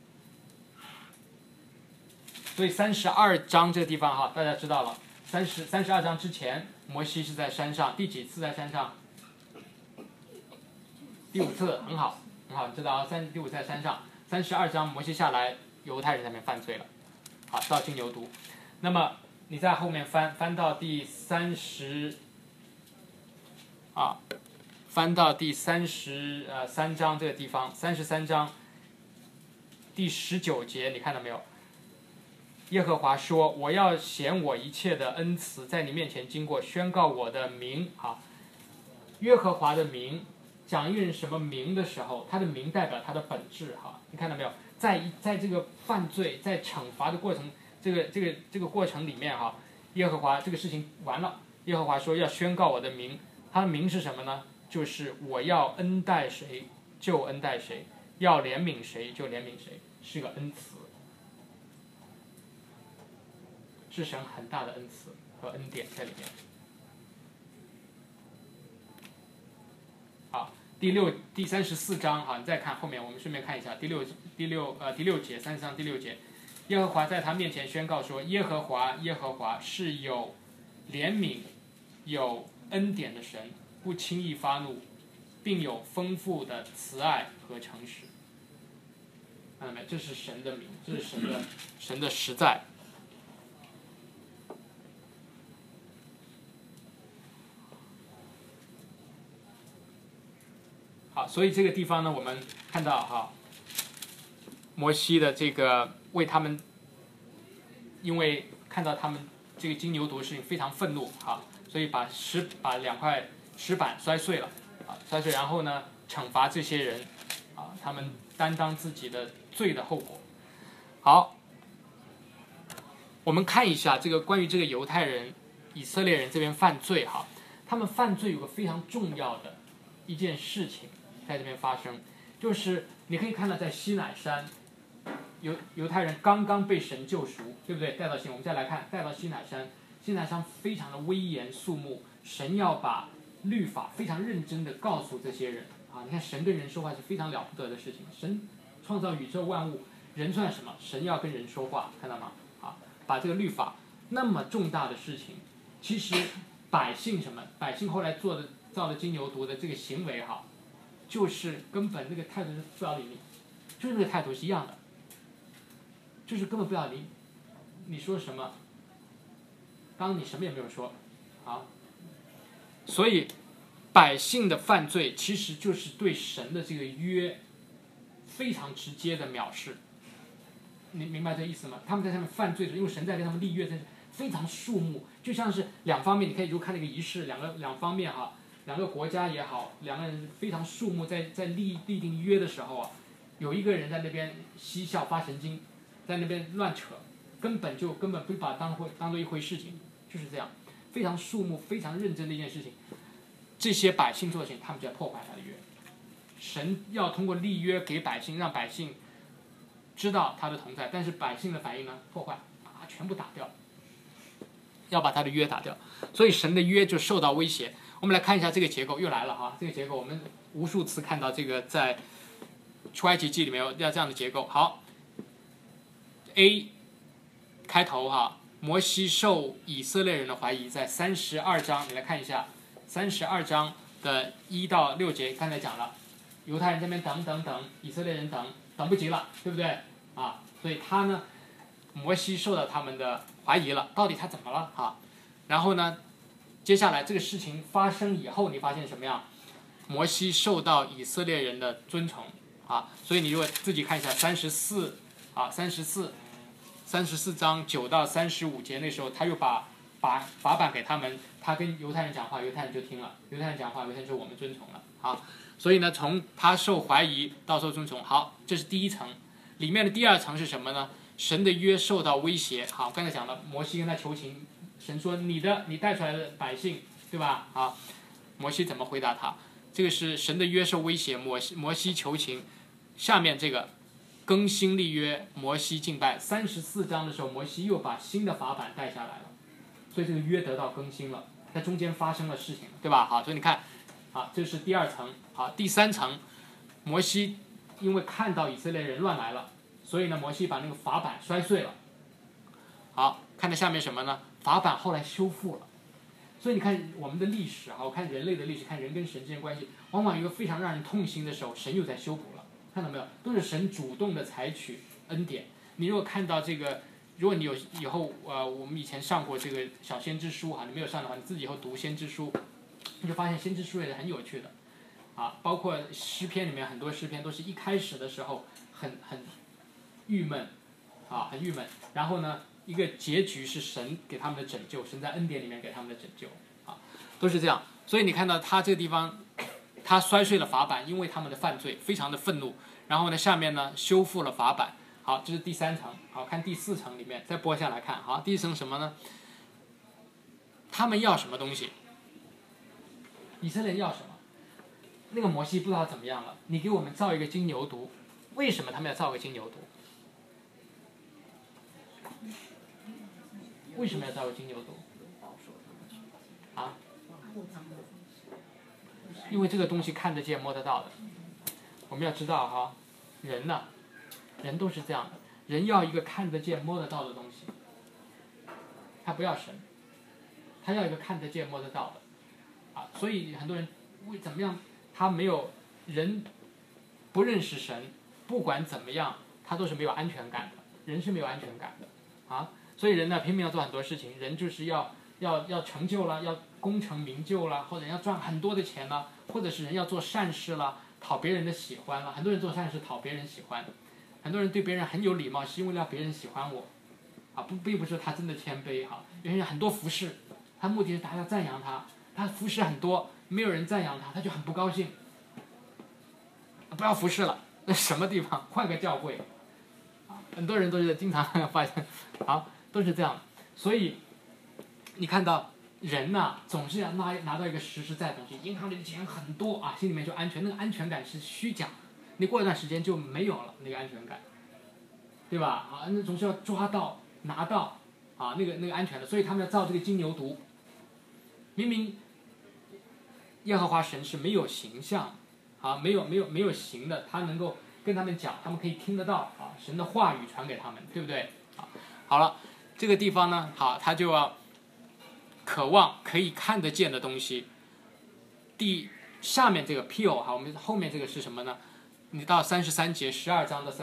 所以32章这个地方哈，大家知道了。32章之前，摩西是在山上，第几次在山上？第5次，很好，很好，你知道啊，第5次在山上。32章摩西下来，犹太人在那边犯罪了，好，造金牛犊。那么你在后面翻到第33章这个地方，33章第19节，你看到没有？耶和华说：“我要显我一切的恩慈在你面前经过，宣告我的名。”啊，耶和华的名，讲一个人什么名的时候，他的名代表他的本质。哈，你看到没有？在这个犯罪、在惩罚的过程，这个过程里面，哈，耶和华这个事情完了，耶和华说要宣告我的名，他的名是什么呢？就是我要恩待谁就恩待谁，要怜悯谁就怜悯谁，是个恩慈。是神很大的恩慈和恩典在里面。好，第34章，好，你再看后面，我们顺便看一下第六节，33章第6节，耶和华在他面前宣告说：“耶和华是有怜悯、有恩典的神，不轻易发怒，并有丰富的慈爱和诚实。”看到没？这是神的名，这是神的实在。好，所以这个地方呢，我们看到哈，摩西的这个为他们，因为看到他们这个金牛犊的事情非常愤怒哈，所以把2块石板摔碎了啊，摔碎，然后呢惩罚这些人啊，他们担当自己的罪的后果。好，我们看一下这个关于这个犹太人、以色列人这边犯罪哈，他们犯罪有个非常重要的一件事情。在这边发生，就是你可以看到，在西乃山，犹太人刚刚被神救赎，对不对？带到我们再来看，带到西乃山，西乃山非常的威严肃穆，神要把律法非常认真的告诉这些人啊。你看，神跟人说话是非常了不得的事情。神创造宇宙万物，人算什么？神要跟人说话，看到吗？啊，把这个律法那么重大的事情，其实百姓什么？百姓后来造的金牛犊的这个行为哈。就是根本那个态度是不要理你，就是那个态度是一样的，就是根本不要理你说什么，刚刚你什么也没有说，好，所以百姓的犯罪其实就是对神的这个约非常直接的藐视，你明白这意思吗？他们在上面犯罪的时候，因为神在跟他们立约，非常肃穆，就像是两方面，你可以如看那个仪式，两方面哈。2个国家也好，2个人非常肃穆，在立定约的时候啊，有一个人在那边嬉笑发神经，在那边乱扯，根本不把当做一回事情，就是这样，非常肃穆、非常认真的一件事情。这些百姓做的事情，他们就要破坏他的约。神要通过立约给百姓，让百姓知道他的同在，但是百姓的反应呢，破坏啊，全部打掉，要把他的约打掉，所以神的约就受到威胁。我们来看一下这个结构，又来了哈。这个结构我们无数次看到，这个在出埃及记里面有这样的结构。好 ，A 开头哈，摩西受以色列人的怀疑，在32章，你来看一下，32章的1到6节，刚才讲了， 犹太人这边等，以色列人等不及了，对不对？啊，所以他呢，摩西受到他们的怀疑了，到底他怎么了啊？然后呢，接下来这个事情发生以后，你发现什么样？摩西受到以色列人的尊崇啊，所以你如果自己看一下34章9到35节，那时候他又把法版给他们，他跟犹太人讲话，犹太人就听了，犹太人讲话，犹太人说我们遵从了啊。所以呢，从他受怀疑到受尊崇，好，这是第一层。里面的第二层是什么呢？神的约受到威胁。好，刚才讲了，摩西跟他求情，神说你带出来的百姓，对吧？好，摩西怎么回答他？这个是神的约受威胁，摩西求情。下面这个更新立约，摩西敬拜。34章的时候，摩西又把新的法版带下来了，所以这个约得到更新了。在中间发生了事情，对吧？好，所以你看，好，这是第二层。好，第三层，摩西因为看到以色列人乱来了，所以呢，摩西把那个法版摔碎了。好，看到下面什么呢？法版后来修复了。所以你看我们的历史啊，我看人类的历史，看人跟神之间关系，往往有一个非常让人痛心的时候，神又在修补了，看到没有？都是神主动的采取恩典。你如果看到这个，如果你有以后我们以前上过这个小先知书啊，你没有上的话，你自己以后读先知书，你就发现先知书也是很有趣的啊，包括诗篇里面很多诗篇都是一开始的时候很郁闷啊，很郁闷，然后呢，一个结局是神给他们的拯救，神在恩典里面给他们的拯救啊，都是这样。所以你看到他这个地方，他摔碎了法版，因为他们的犯罪，非常的愤怒。然后呢，下面呢修复了法版。好，这是第三层。好，看第四层里面，再拨下来看。好，第一层什么呢？他们要什么东西？以色列人要什么？那个摩西不知道怎么样了，你给我们造一个金牛犊。为什么他们要造个金牛犊？为什么要造个金牛犊？啊？因为这个东西看得见摸得到的。我们要知道哈，人呢，人都是这样的，人要一个看得见摸得到的东西，他不要神，他要一个看得见摸得到的啊。所以很多人为怎么样，他没有人不认识神，不管怎么样，他都是没有安全感的。人是没有安全感的啊，所以人呢拼命要做很多事情，人就是要成就了，要功成名就了，或者要赚很多的钱了，或者是人要做善事了，讨别人的喜欢了。很多人做善事讨别人喜欢，很多人对别人很有礼貌，是因为让别人喜欢我啊，并不是他真的谦卑哈。有些人很多服饰，他目的是大家赞扬他，他服饰很多，没有人赞扬他，他就很不高兴。不要服饰了，那什么地方换个教会啊？很多人都是经常发现，好，都是这样。所以你看到人呐，总是要拿到一个实实在在的东西，银行里的钱很多啊，心里面就安全，那个安全感是虚假，你过一段时间就没有了那个安全感，对吧？啊，那总是要抓到拿到啊，那个安全的，所以他们要造这个金牛犊。明明耶和华神是没有形象啊，没有形的，他能够跟他们讲，他们可以听得到啊，神的话语传给他们，对不对？好了，这个地方呢，好，他就要渴望可以看得见的东西。下面这个 pio 好，我们后面这个是什么呢？你到33节，12章的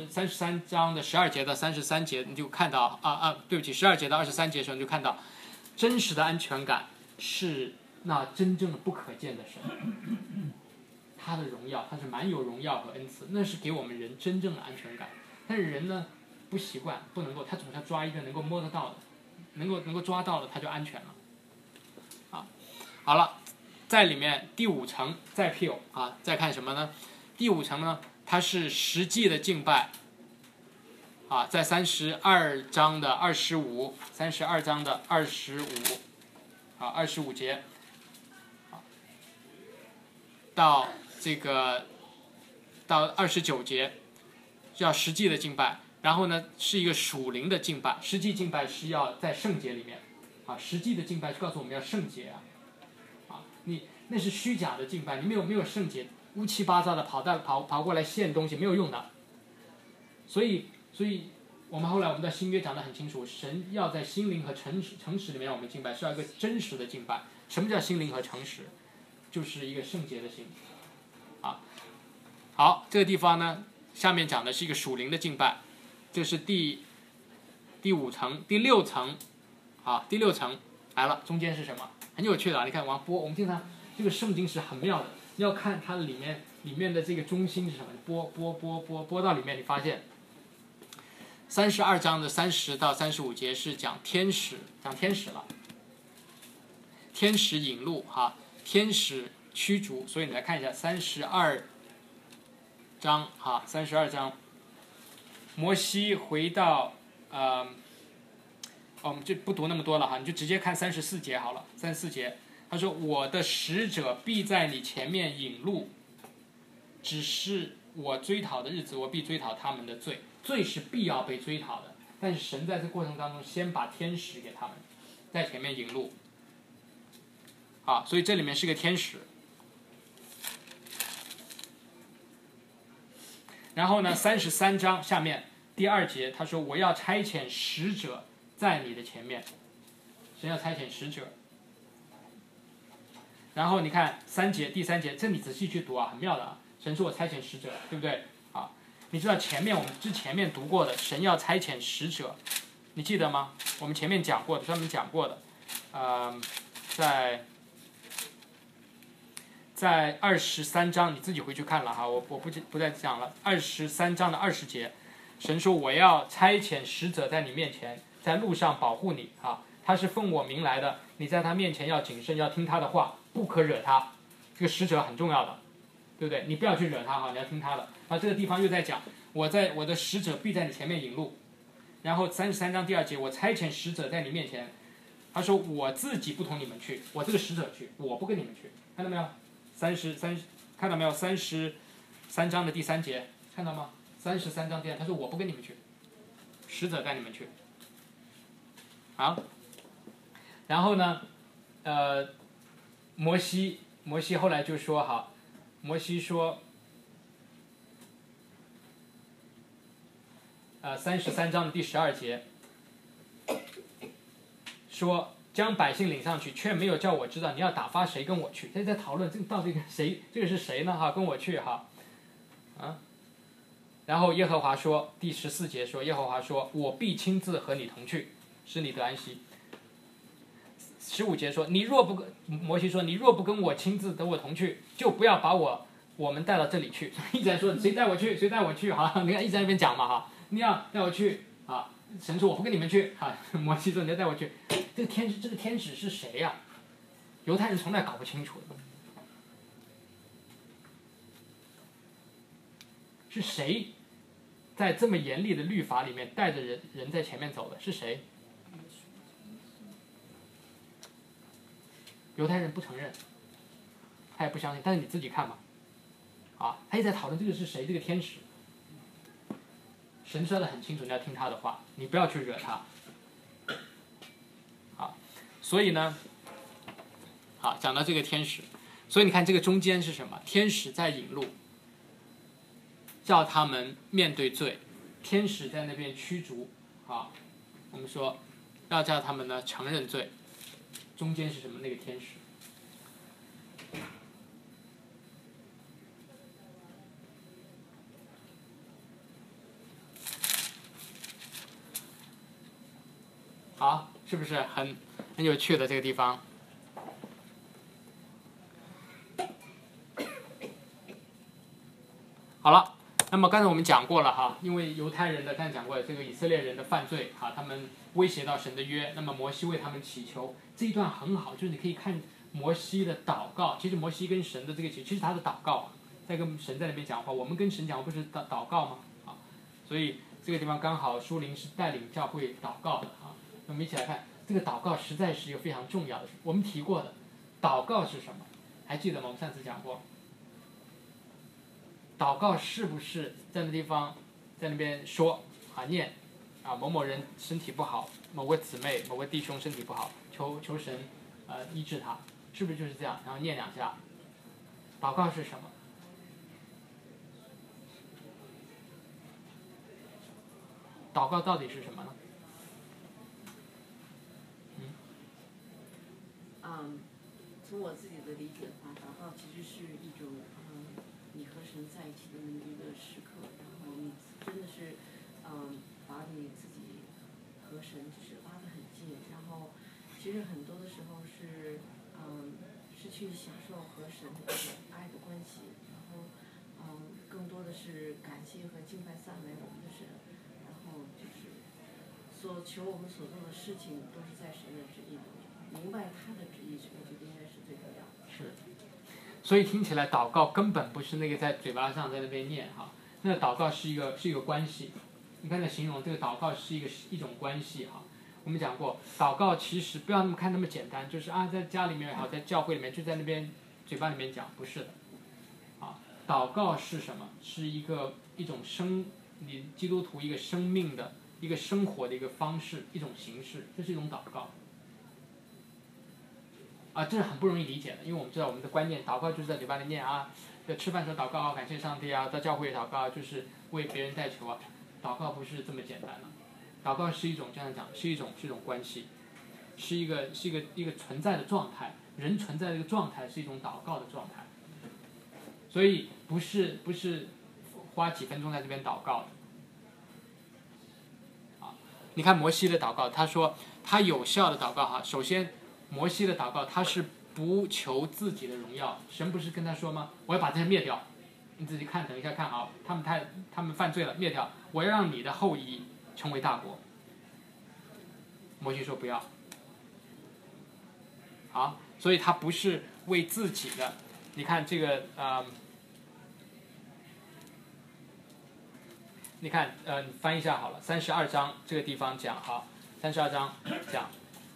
33章的12节到33节，你就看到对不起，12节到23节的时候你就看到，真实的安全感是那真正的不可见的神，他的荣耀，他是满有荣耀和恩赐，那是给我们人真正的安全感。但是人呢，不习惯，不能够，他总是要抓一个能够摸得到的，能够抓到的，他就安全了。啊，好了，在里面第5层再 pio 啊，再看什么呢？第5层呢，它是实际的敬拜。啊，在32章的25，32章的25，啊，25节，到29节，要实际的敬拜。然后呢，是一个属灵的敬拜，实际敬拜是要在圣洁里面，啊，实际的敬拜是告诉我们要圣洁啊，你那是虚假的敬拜，你没有圣洁，乌七八糟的跑过来献东西没有用的，所以我们后来我们在新约讲得很清楚，神要在心灵和诚实里面让我们敬拜，是要一个真实的敬拜。什么叫心灵和诚实？就是一个圣洁的心，啊， 好，这个地方呢，下面讲的是一个属灵的敬拜，这是第5层、第6层，好，第6层来了，中间是什么？很有趣的啊！你看往播，我们经常这个圣经是很妙的，你要看它里面的这个中心是什么？播到里面，你发现32章的30到35节是讲天使了，天使引路哈，天使驱逐，所以你来看一下32章哈，32章，摩西回到我们就不读那么多了哈，你就直接看34节好了。34节，他说：“我的使者必在你前面引路，只是我追讨的日子，我必追讨他们的罪。罪是必要被追讨的，但是神在这过程当中先把天使给他们，在前面引路。啊，所以这里面是个天使。然后呢，33章下面第2节，他说：“我要差遣使者在你的前面。”神要差遣使者。然后你看第3节，这你仔细去读啊，很妙的啊。神说我差遣使者，对不对？啊，你知道我们前面读过的，神要差遣使者，你记得吗？我们前面讲过的，专门讲过的，在23章，你自己回去看了哈，我不再讲了。23章的20节，神说我要差遣使者在你面前，在路上保护你啊。他是奉我名来的，你在他面前要谨慎，要听他的话，不可惹他。这个使者很重要的，对不对？你不要去惹他哈，你要听他的。啊，这个地方又在讲，我的使者必在你前面引路。然后33章第2节，我差遣使者在你面前。他说我自己不同你们去，我这个使者去，我不跟你们去，看到没有看到没有？33章的第3节，看到吗？33章第2，他说我不跟你们去，使者带你们去。好，然后呢，摩西后来就说好，摩西说，33章的第12节，说将百姓领上去，却没有叫我知道你要打发谁跟我去。现在在讨论这个到底谁，这个是谁呢？哈，跟我去哈，啊。然后耶和华说，第14节说，耶和华说，我必亲自和你同去，使你得安息。15节说，摩西说，你若不跟我亲自跟我同去，就不要把我们带到这里去。一直在说谁带我去，谁带我去哈，你看一直在那边讲嘛哈，你要带我去啊。神说我不跟你们去啊，摩西说你要带我去。这个天使是谁呀？犹太人从来搞不清楚的。是谁在这么严厉的律法里面带着人在前面走的？是谁？犹太人不承认，他也不相信，但是你自己看嘛，啊，他也在讨论这个是谁，这个天使。神说的很清楚，你要听他的话，你不要去惹他。好，所以呢，好，讲到这个天使，所以你看这个中间是什么？天使在引路，叫他们面对罪，天使在那边驱逐。啊，我们说要叫他们呢承认罪，中间是什么？那个天使。好，是不是很有趣的这个地方？好了，那么刚才我们讲过了哈，因为犹太人的刚才讲过这个以色列人的犯罪哈，他们威胁到神的约，那么摩西为他们祈求，这一段很好，就是你可以看摩西的祷告。其实摩西跟神的这个其实他的祷告，在跟神在那边讲话，我们跟神讲话不是祷告吗？啊，所以这个地方刚好舒林是带领教会祷告的啊。我们一起来看，这个祷告实在是一个非常重要的事。我们提过的，祷告是什么？还记得吗？我们上次讲过。祷告是不是在那地方，在那边说啊念啊某某人身体不好，某个姊妹、某个弟兄身体不好，求神医治他，是不是就是这样？然后念2下。祷告是什么？祷告到底是什么呢？ 从我自己的理解的话，祷告其实是一种你和神在一起的那么一个时刻，然后你真的是把你自己和神就是拉得很近，然后其实很多的时候是是去享受和神的这种爱的关系，然后更多的是感谢和敬拜赞美我们的神，然后就是所求我们所做的事情都是在神的旨意当中，明白他的旨意，我觉得应该是最重要的。 是，所以听起来祷告根本不是那个在嘴巴上在那边念哈，那祷告是一个关系。你刚才形容这个祷告是一种关系哈。我们讲过，祷告其实不要那么看那么简单，就是在家里面也好，在教会里面就在那边嘴巴里面讲，不是的。祷告是什么？是一种你基督徒一个生命的一个生活的一个方式，一种形式，这是一种祷告。这是很不容易理解的，因为我们知道我们的观念，祷告就是在嘴巴里念吃饭时候祷告感谢上帝到教会祷告就是为别人代求祷告不是这么简单的。祷告是一种这样讲，是一种关系，是一个存在的状态，人存在的一个状态是一种祷告的状态，所以不是花几分钟在这边祷告的。你看摩西的祷告，他说他有效的祷告首先摩西的祷告他是不求自己的荣耀，神不是跟他说吗？我要把这些灭掉，你自己看，等一下看他们犯罪了，灭掉，我要让你的后裔成为大国。摩西说不要。所以他不是为自己的。你看这个你看你翻一下好了，32章这个地方讲32章讲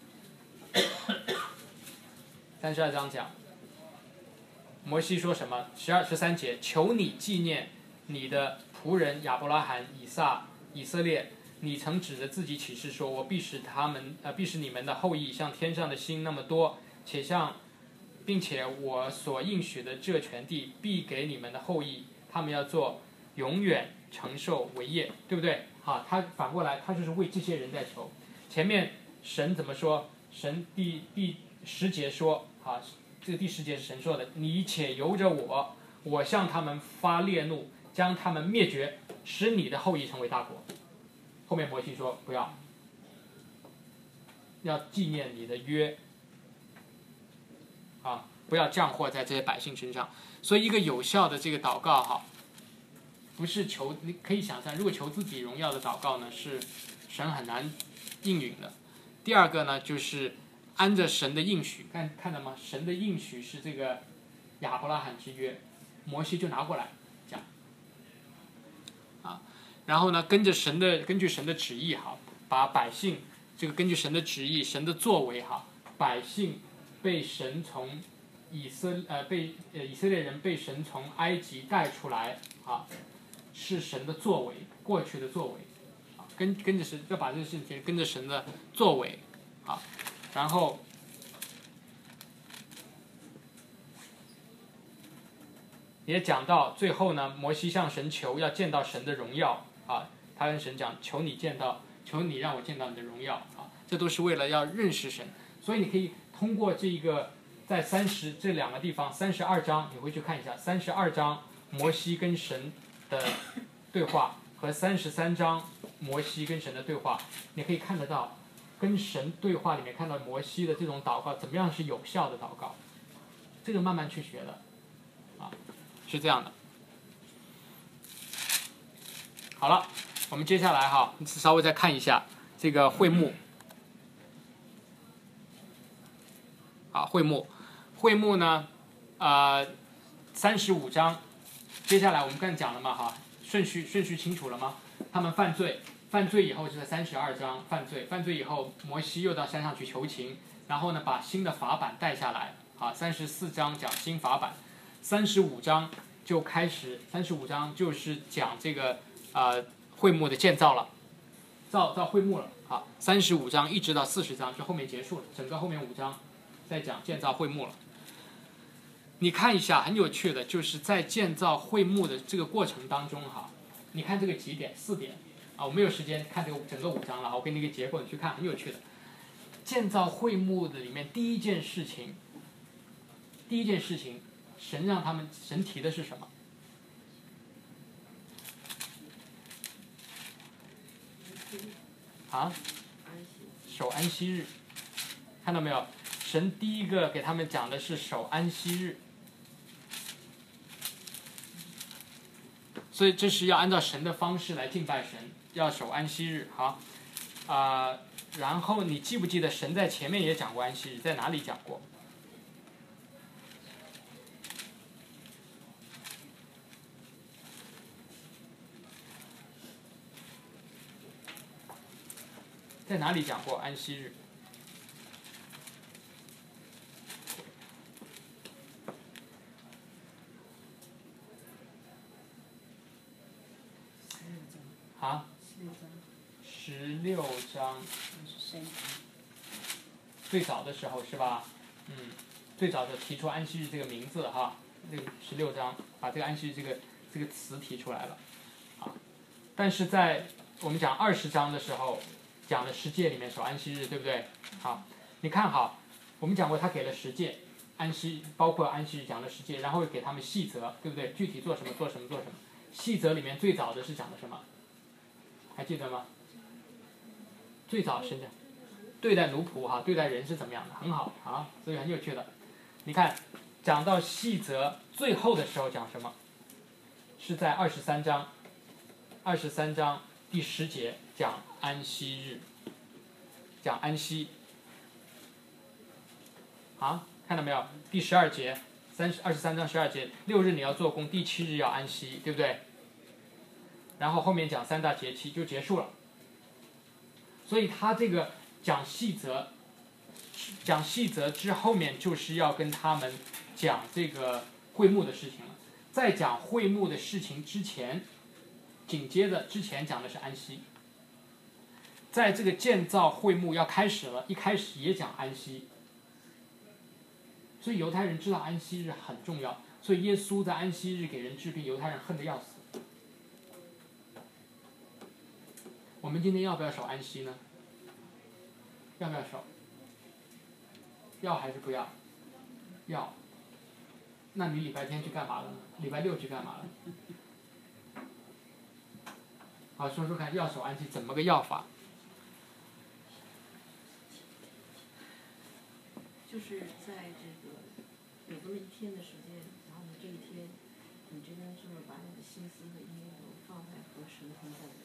，32章讲，摩西说什么？12、13节，求你纪念你的仆人亚伯拉罕、以撒、以色列，你曾指着自己起誓说，我必使你们的后裔像天上的星那么多，并且我所应许的这全地必给你们的后裔，他们要做永远承受为业，对不对？他反过来，他就是为这些人在求。前面神怎么说？神第10节说这个第10节是神说的，你且由着我向他们发烈怒，将他们灭绝，使你的后裔成为大国。后面摩西说不要，要纪念你的约不要降祸在这些百姓身上。所以一个有效的这个祷告不是求，你可以想象，如果求自己荣耀的祷告呢，是神很难应允的。第二个呢，就是按着神的应许，看到吗？神的应许是这个亚伯拉罕之约，摩西就拿过来讲然后呢，根据神的旨意把百姓根据神的旨意、神的作为百姓被神从以色列人被神从埃及带出来是神的作为，过去的作为跟着神，要把这个事情跟着神的作为然后也讲到最后呢，摩西向神求要见到神的荣耀他跟神讲，求你让我见到你的荣耀这都是为了要认识神。所以你可以通过这个在这两个地方，32章你回去看一下，32章摩西跟神的对话和33章摩西跟神的对话，你可以看得到跟神对话里面看到摩西的这种祷告怎么样是有效的祷告，这个慢慢去学的是这样的。好了，我们接下来稍微再看一下这个会幕会幕呢35章，接下来我们刚才讲了嘛顺序清楚了吗？他们犯罪以后是在32章犯罪以后，摩西又到山上去求情，然后呢把新的法版带下来34章讲新法版，35章就开始，35章就是讲这个会幕的建造了，造会幕了35章一直到40章就后面结束了，整个后面5章在讲建造会幕了。你看一下，很有趣的，就是在建造会幕的这个过程当中你看这个几点，4点我没有时间看这个整个5章了，我给你一个结构，你去看，很有趣的。建造会幕的里面第一件事情，神提的是什么？ 啊，守安息日，看到没有？神第一个给他们讲的是守安息日，所以这是要按照神的方式来敬拜神，要守安息日。好，然后你记不记得神在前面也讲过安息日，在哪里讲过？在哪里讲过安息日？啊？16章。最早的时候是吧？最早的提出安息日这个名字哈，这个16章把这个安息日这个词提出来了，啊，但是在我们讲20章的时候，讲了十诫里面守安息日，对不对？好，你看好，我们讲过他给了十诫，安息包括安息日讲了十诫，然后给他们细则，对不对？具体做什么做什么做什么。细则里面最早的是讲的什么？还记得吗？最早是讲对待奴仆哈，对待人是怎么样的，很好啊，所以很有趣的。你看，讲到细则最后的时候讲什么？是在23章，23章第10节讲安息日，讲安息。啊，看到没有？第12节，23章12节，6日你要做工，第7日要安息，对不对？然后后面讲3大节期就结束了。所以他这个讲细则之后面就是要跟他们讲这个会幕的事情了。在讲会幕的事情之前，紧接着之前讲的是安息。在这个建造会幕要开始了，一开始也讲安息。所以犹太人知道安息日很重要，所以耶稣在安息日给人治病，犹太人恨得要死。我们今天要不要守安息呢？要不要守？要还是不要？要。那你礼拜天去干嘛了呢？礼拜六去干嘛了？好，说说看，要守安息怎么个要法？ 就是在这个有这么一天的时间，然后呢这一天，你真的是把你的心思和意念都放在和神同在的。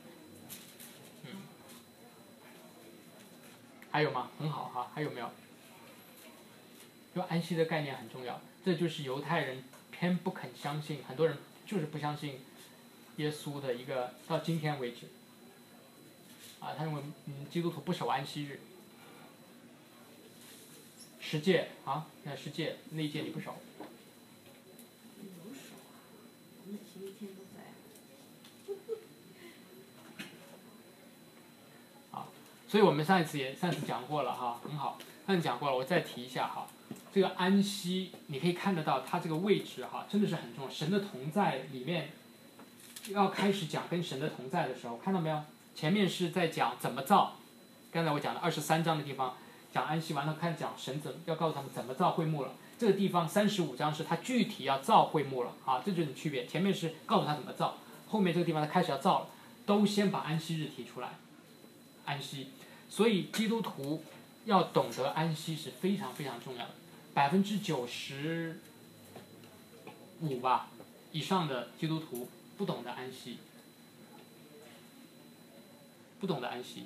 还有吗？很好哈，还有没有？就安息的概念很重要，这就是犹太人偏不肯相信，很多人就是不相信耶稣的一个，到今天为止，啊，他认为基督徒不守安息日，十诫啊，那十诫那一诫你不守。 有守啊，我们每一天都在。 所以我们上次讲过了哈，很好，上次讲过了，我再提一下哈。这个安息，你可以看得到它这个位置哈，真的是很重要。神的同在里面，要开始讲跟神的同在的时候，看到没有？前面是在讲怎么造，刚才我讲的23章的地方讲安息完了，开始讲神要告诉他们怎么造会幕了。这个地方35章是他具体要造会幕了啊，这就是区别。前面是告诉他怎么造，后面这个地方他开始要造了，都先把安息日提出来，安息。所以基督徒要懂得安息是非常非常重要的，95%吧以上的基督徒不懂得安息，不懂得安息。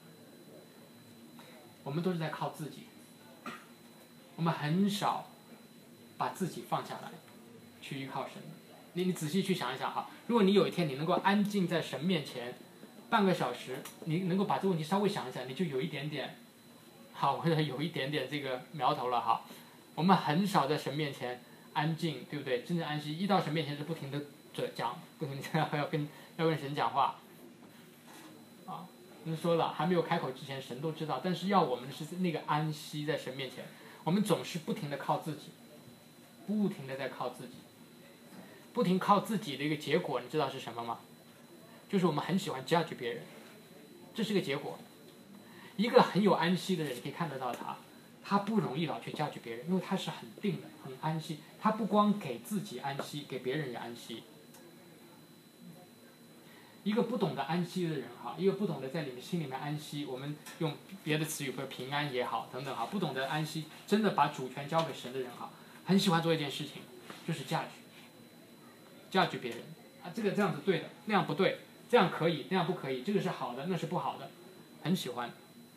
我们都是在靠自己，我们很少把自己放下来，去依靠神。你仔细去想一想哈，如果你有一天你能够安静在神面前半个小时，你能够把这个问题稍微想一想，你就有一点点，好，或者有一点点这个苗头了哈。我们很少在神面前安静，对不对？真正安息，一到神面前是不停的讲，不停的要跟神讲话。啊，你说了，还没有开口之前，神都知道，但是要我们的是那个安息在神面前，我们总是不停的靠自己，不停的在靠自己，不停靠自己的一个结果，你知道是什么吗？就是我们很喜欢 judge 别人，这是个结果。一个很有安息的人，你可以看得到他不容易老去 judge 别人，因为他是很定的，很安息。他不光给自己安息，给别人也安息。 一个不懂得安息的人哈，一个不懂得在心里面安息，我们用别的词语，比如平安也好，等等哈，不懂得安息，真的把主权交给神的人哈，很喜欢做一件事情，就是judge别人啊，这样子对的，那样不对，这样可以，那样不可以，这个是好的，那是不好的，很喜欢。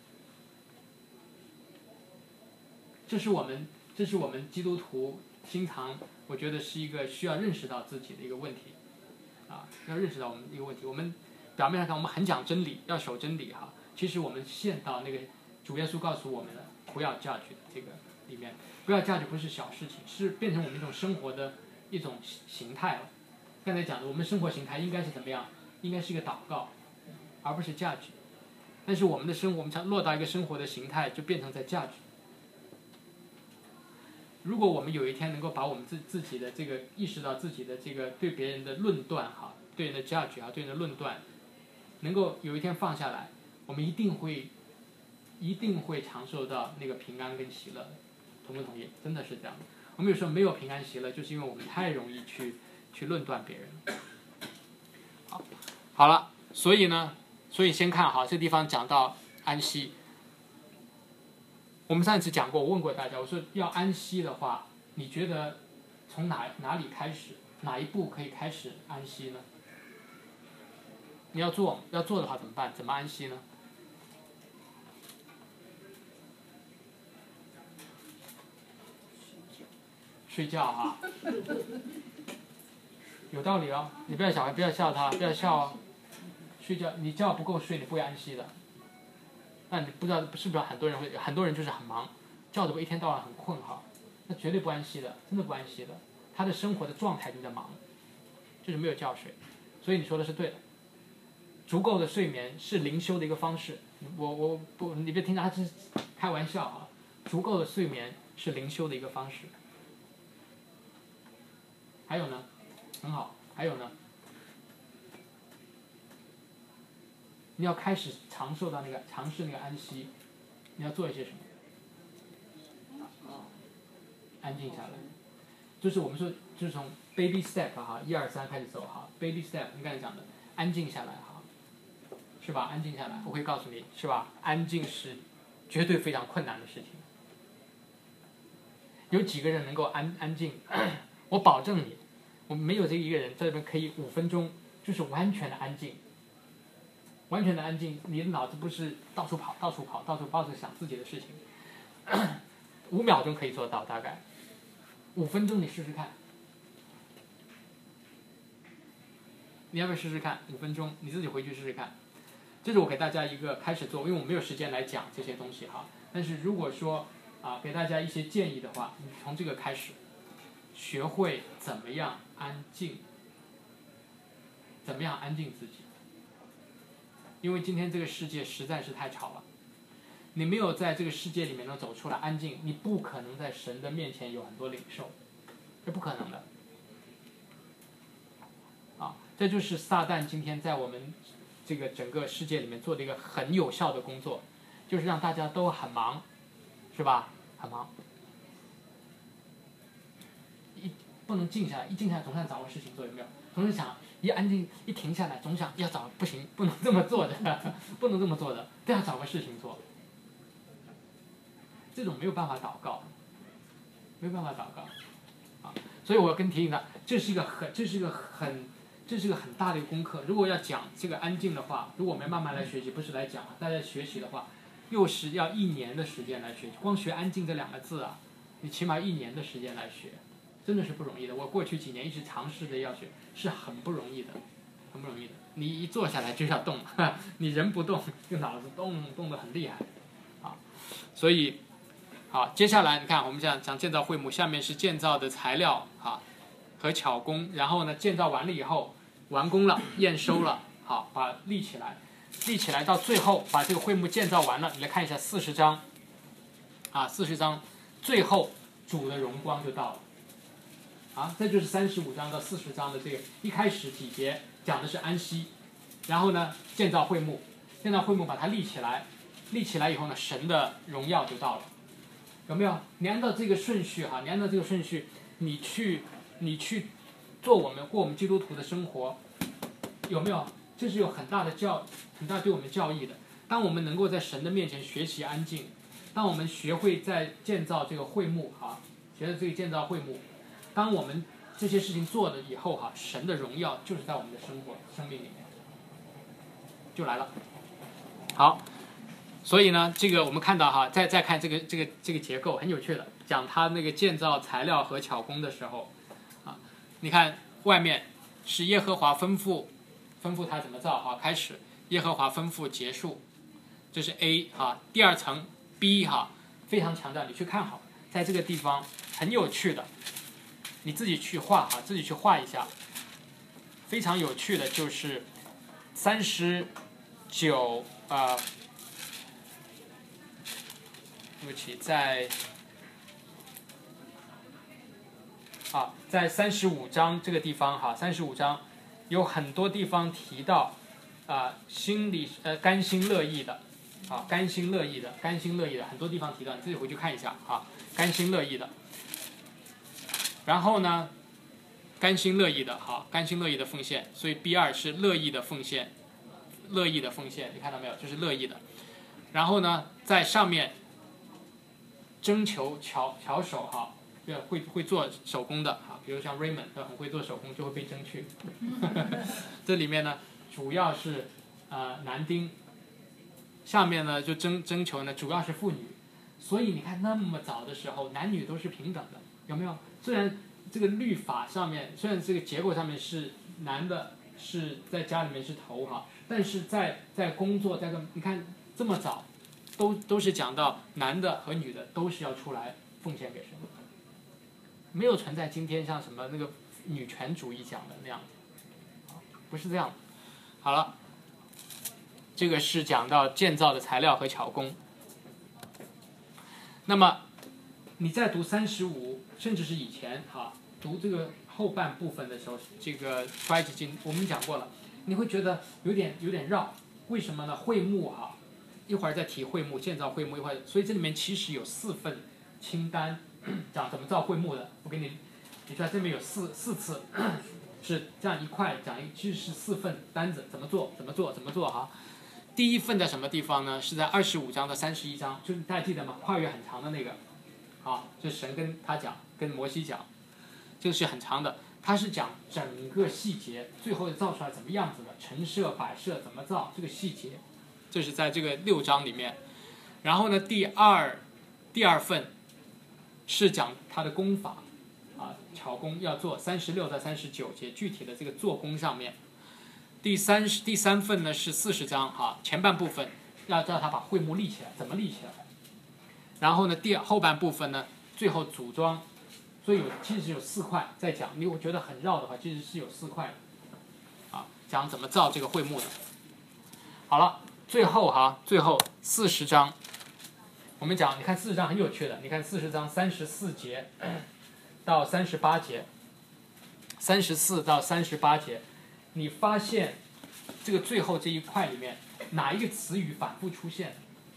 这是我们基督徒经常，我觉得是一个需要认识到自己的一个问题。要认识到我们一个问题，我们表面上看我们很讲真理，要守真理哈，其实我们陷到那个主耶稣告诉我们的不要 judge 的这个里面，不要 judge 不是小事情，是变成我们一种生活的一种形态了。刚才讲的，我们生活形态应该是怎么样？应该是一个祷告，而不是 judge。但是我们的生活，我们想落到一个生活的形态，就变成在 judge。如果我们有一天能够把我们自己的这个意识到自己的这个对别人的论断哈，对人的 judge 啊，对人的论断，能够有一天放下来，我们一定会尝受到那个平安跟喜乐，同不同意？真的是这样的。我们有时候没有平安喜乐，就是因为我们太容易去论断别人。好了，所以先看哈，这地方讲到安息。我们上一次讲过，我问过大家，我说要安息的话，你觉得从哪里开始，哪一步可以开始安息呢？你要做的话怎么办？怎么安息呢？睡觉啊，有道理哦。你不要小孩，不要笑他，不要笑哦。睡觉，你觉不够睡，你不会安息的。那你不知道是不是很多人就是很忙，觉得一天到晚很困哈，那绝对不安息的，真的不安息的。他的生活的状态就在忙，就是没有觉睡。所以你说的是对的，足够的睡眠是灵修的一个方式。我不，你别听他是开玩笑啊，足够的睡眠是灵修的一个方式。还有呢，很好，还有呢，你要开始尝试那个安息，你要做一些什么？安静下来，就是我们说，就是从 baby step 哈，1、2、3开始走哈 ，baby step， 你刚才讲的，安静下来哈，是吧？安静下来，我会告诉你，是吧？安静是绝对非常困难的事情。有几个人能够安静？我保证你，我没有这一个人在这边可以5分钟，就是完全的安静。完全的安静，你的脑子不是到处跑，到处想自己的事情。5秒钟可以做到，大概5分钟你试试看。你要不要试试看？5分钟，你自己回去试试看。这是我给大家一个开始做，因为我没有时间来讲这些东西哈。但是如果说给大家一些建议的话，你从这个开始，学会怎么样安静，怎么样安静自己。因为今天这个世界实在是太吵了，你没有在这个世界里面能走出来安静，你不可能在神的面前有很多领受，这不可能的。这就是撒旦今天在我们这个整个世界里面做的一个很有效的工作，就是让大家都很忙，是吧？很忙，不能静下来，一静下来总想找个事情做，有没有？总是想一安静一停下来，总想要找，不行，不能这么做的，不能这么做的，都要找个事情做。这种没有办法祷告，没有办法祷告，所以我要跟提醒他，这是一个很大的一个功课。如果要讲这个安静的话，如果我们慢慢来学习，不是来讲，大家学习的话，又是要1年的时间来学习。光学安静这2个字啊，你起码1年的时间来学。真的是不容易的，我过去几年一直尝试着要学，是很不容易的，很不容易的。你一坐下来就要动，你人不动，就脑子动得很厉害，所以，接下来你看我们讲建造会幕，下面是建造的材料和巧工，然后呢建造完了以后，完工了，验收了，好，把立起来到最后把这个会幕建造完了，你来看一下40章，40章最后主的荣光就到了。这就是35章到40章的这个一开始几节讲的是安息，然后呢建造会幕把它立起来以后呢，神的荣耀就到了，有没有？你按照这个顺序你去过我们基督徒的生活，有没有？ 这是有很大对我们教义的。当我们能够在神的面前学习安静，当我们学会在建造这个会幕学着这个建造会幕，当我们这些事情做了以后神的荣耀就是在我们的生命里面就来了。好，所以呢，这个我们看到再看这个结构很有趣的，讲它那个建造材料和巧工的时候你看外面是耶和华吩咐他怎么造开始耶和华吩咐结束，这是 A 第二层 B 非常强调你去看在这个地方很有趣的，你自己去画自己去画一下，非常有趣的就是39对不起，在35章这个地方35章有很多地方提到甘心乐意的甘心乐意的很多地方提到，你自己回去看一下甘心乐意的。然后呢，甘心乐意的奉献，所以 B2 是乐意的奉献，你看到没有？这是乐意的。然后呢，在上面征求巧手会做手工的比如像 Raymond 他很会做手工，就会被征去。这里面呢，主要是男丁，下面呢就征求呢主要是妇女。所以你看那么早的时候，男女都是平等的，有没有？虽然这个律法上面，虽然这个结构上面是男的是在家里面是头但是在工作你看这么早都是讲到男的和女的都是要出来奉献给神，没有存在今天像什么那个女权主义讲的那样子，不是这样的。好了，这个是讲到建造的材料和巧工。那么你在读35甚至是以前读这个后半部分的时候，这个出埃及记我们讲过了，你会觉得有点绕，为什么呢？会幕一会儿再提会幕，建造会幕一会儿，所以这里面其实有4份清单讲怎么造会幕的。我给你知道这里面有四次是这样一块讲其实是4份单子，怎么做第一份在什么地方呢？是在25章到31章，就是大家记得吗？跨越很长的那个就是神跟他讲，跟摩西讲，这个是很长的，它是讲整个细节，最后造出来怎么样子的，陈设摆设怎么造，这个细节，这是在这个6章里面。然后呢，第二份是讲他的功法巧工要做36到39节，具体的这个做工上面。第三份呢是40章前半部分要叫他把会幕立起来，怎么立起来。然后呢，后半部分呢，最后组装，所以其实有4块在讲。如果觉得很绕的话，其实是有4块讲怎么造这个会幕的。好了，最后40章，我们讲，你看40章很有趣的，你看40章34节到38节，34到38节，你发现这个最后这一块里面哪一个词语反复出现？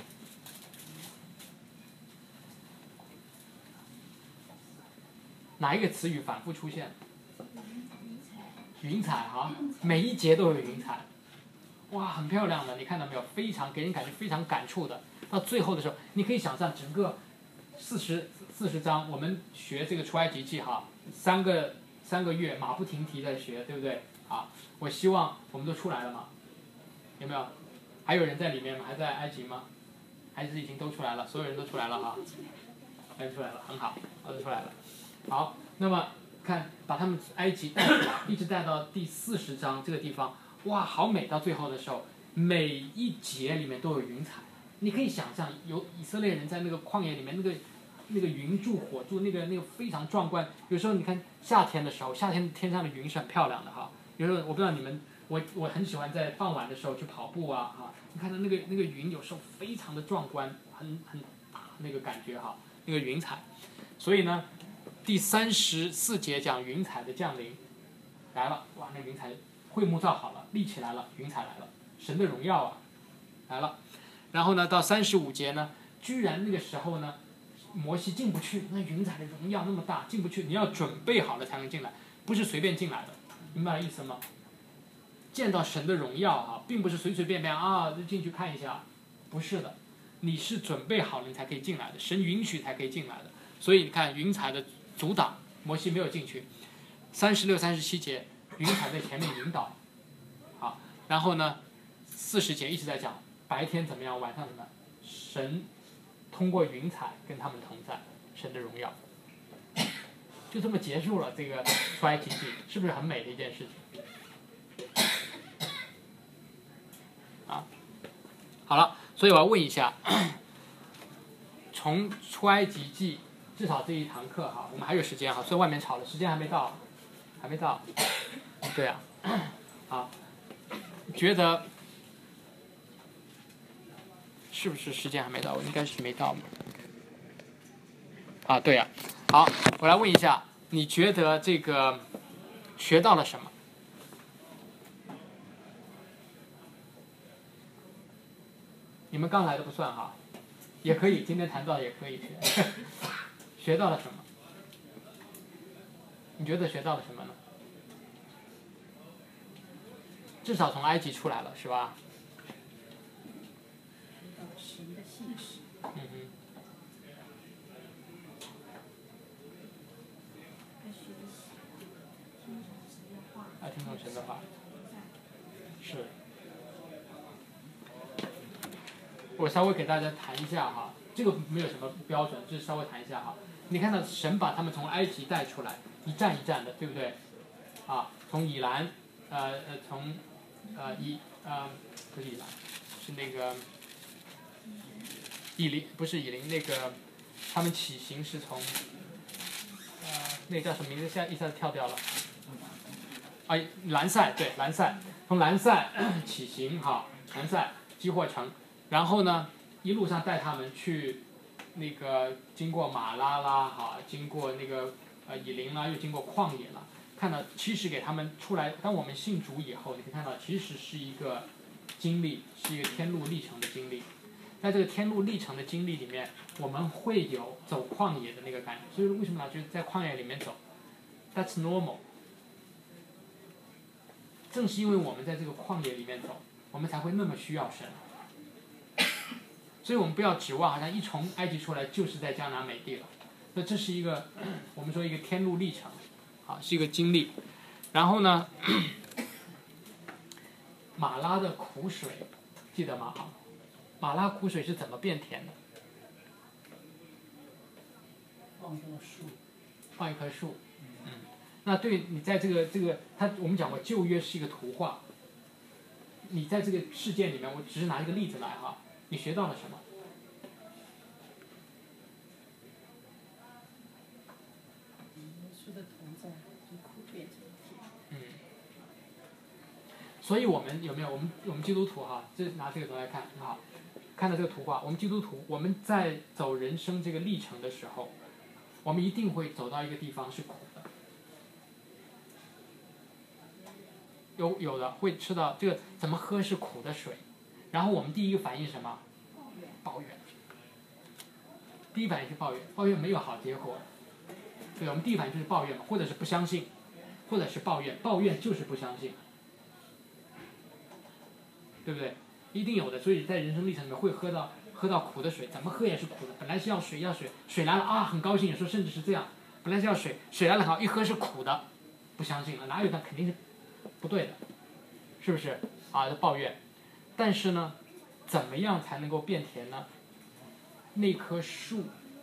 哪一个词语反复出现？云彩每一节都有云彩，哇，很漂亮的，你看到没有？非常给人感觉非常感触的。到最后的时候，你可以想象整个40章，我们学这个出埃及记3个月马不停蹄在学，对不对？我希望我们都出来了嘛，有没有？还有人在里面吗？还在埃及吗？还是已经都出来了？所有人都出来了都出来了，很好，都出来了。好，那么看把他们埃及带出来，一直带到第40章这个地方，哇，好美！到最后的时候，每一节里面都有云彩，你可以想象有以色列人在那个旷野里面，那个云柱火柱，那个非常壮观。有时候你看夏天的时候，夏天天上的云是很漂亮的有时候我不知道你们，我很喜欢在傍晚的时候去跑步你看到那个云有时候非常的壮观，很大那个感觉那个云彩。所以呢，第34节讲云彩的降临来了，哇，那云彩会幕造好了，立起来了，云彩来了，神的荣耀来了。然后呢，到35节呢，居然那个时候呢，摩西进不去，那云彩的荣耀那么大，进不去，你要准备好了才能进来，不是随便进来的，明白意思吗？ 见到神的荣耀哈，并不是随随便便啊就进去看一下，不是的，你是准备好了你才可以进来的，神允许才可以进来的。所以你看云彩的阻挡，摩西没有进去。36、37节，云彩在前面引导，好，然后呢，40节一直在讲白天怎么样，晚上怎么样，神通过云彩跟他们同在，神的荣耀，就这么结束了这个出埃及记，是不是很美的一件事情？啊，好了，所以我要问一下，从出埃及记至少这一堂课哈，我们还有时间哈，所以外面吵了，时间还没到。还没到，对啊，好，觉得是不是时间还没到？我应该是没到嘛。啊，对呀，好，我来问一下，你觉得这个学到了什么？你们刚来的不算哈，也可以，今天谈到也可以学。学到了什么？你觉得学到了什么呢？至少从埃及出来了，是吧？ 学到神的信实。 嗯哼。听懂神的话。是。我稍微给大家谈一下哈，这个没有什么标准，就是稍微谈一下哈。你看到神把他们从埃及带出来，一站一站的，对不对？啊，从以兰，从不是以兰，是那个以琳，不是以琳，那个他们起行是从那个叫什么名字？现在一下子跳掉了。啊，兰塞，对，兰塞，从兰塞起行哈，兰塞基霍城，然后呢，一路上带他们去那个经过马拉啦哈，经过那个以琳啦，又经过旷野了。看到其实给他们出来，当我们信主以后，你可以看到其实是一个经历，是一个天路历程的经历。在这个天路历程的经历里面，我们会有走旷野的那个感觉。所以为什么老觉得在旷野里面走 ？That's normal。正是因为我们在这个旷野里面走，我们才会那么需要神。所以我们不要指望好像一从埃及出来就是在迦南美地了。那这是一个我们说一个天路历程。啊，是一个经历，然后呢，马拉的苦水，记得吗？啊，马拉苦水是怎么变甜的？ 放一棵树。 放一棵树。嗯，那对你在这个我们讲过旧约是一个图画。你在这个事件里面，我只是拿一个例子来哈，你学到了什么？所以我们有没有我们基督徒哈，拿这个图来看很好，看到这个图画，我们基督徒我们在走人生这个历程的时候，我们一定会走到一个地方是苦的，有的会吃到这个怎么喝是苦的水，然后我们第一个反应是什么？抱怨。第一反应是抱怨，抱怨没有好结果，对，我们第一反应就是抱怨，或者是不相信，或者是抱怨，抱怨就是不相信。对不对？一定有的，所以在人生历程里面会喝到苦的水，怎么喝也是苦的。本来是要水，水来了啊，很高兴，有时候甚至是这样，本来是要水，水来了好，一喝是苦的，不相信了，哪有它肯定是不对的，是不是？啊，抱怨。但是呢，怎么样才能够变甜呢？那棵树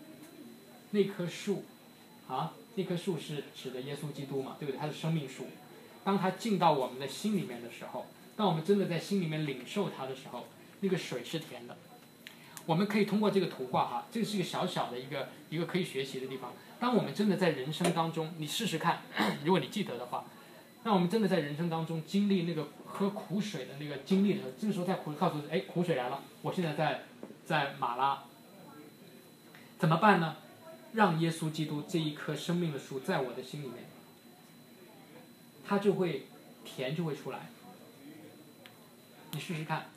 啊，那棵树是指的耶稣基督嘛，对不对？它是生命树，当它进到我们的心里面的时候。当我们真的在心里面领受它的时候，那个水是甜的。我们可以通过这个图画哈，这是一个小小的一个可以学习的地方。当我们真的在人生当中，你试试看，如果你记得的话，那我们真的在人生当中经历那个喝苦水的那个经历的时候，这个时候在告诉哎，苦水来了，我现在在马拉，怎么办呢？让耶稣基督这一棵生命的树在我的心里面，它就会甜就会出来。你试试看，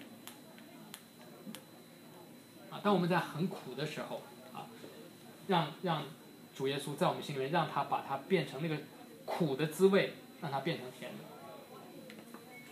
啊，当我们在很苦的时候，啊，让主耶稣在我们心里面，让他把它变成那个苦的滋味，让它变成甜的。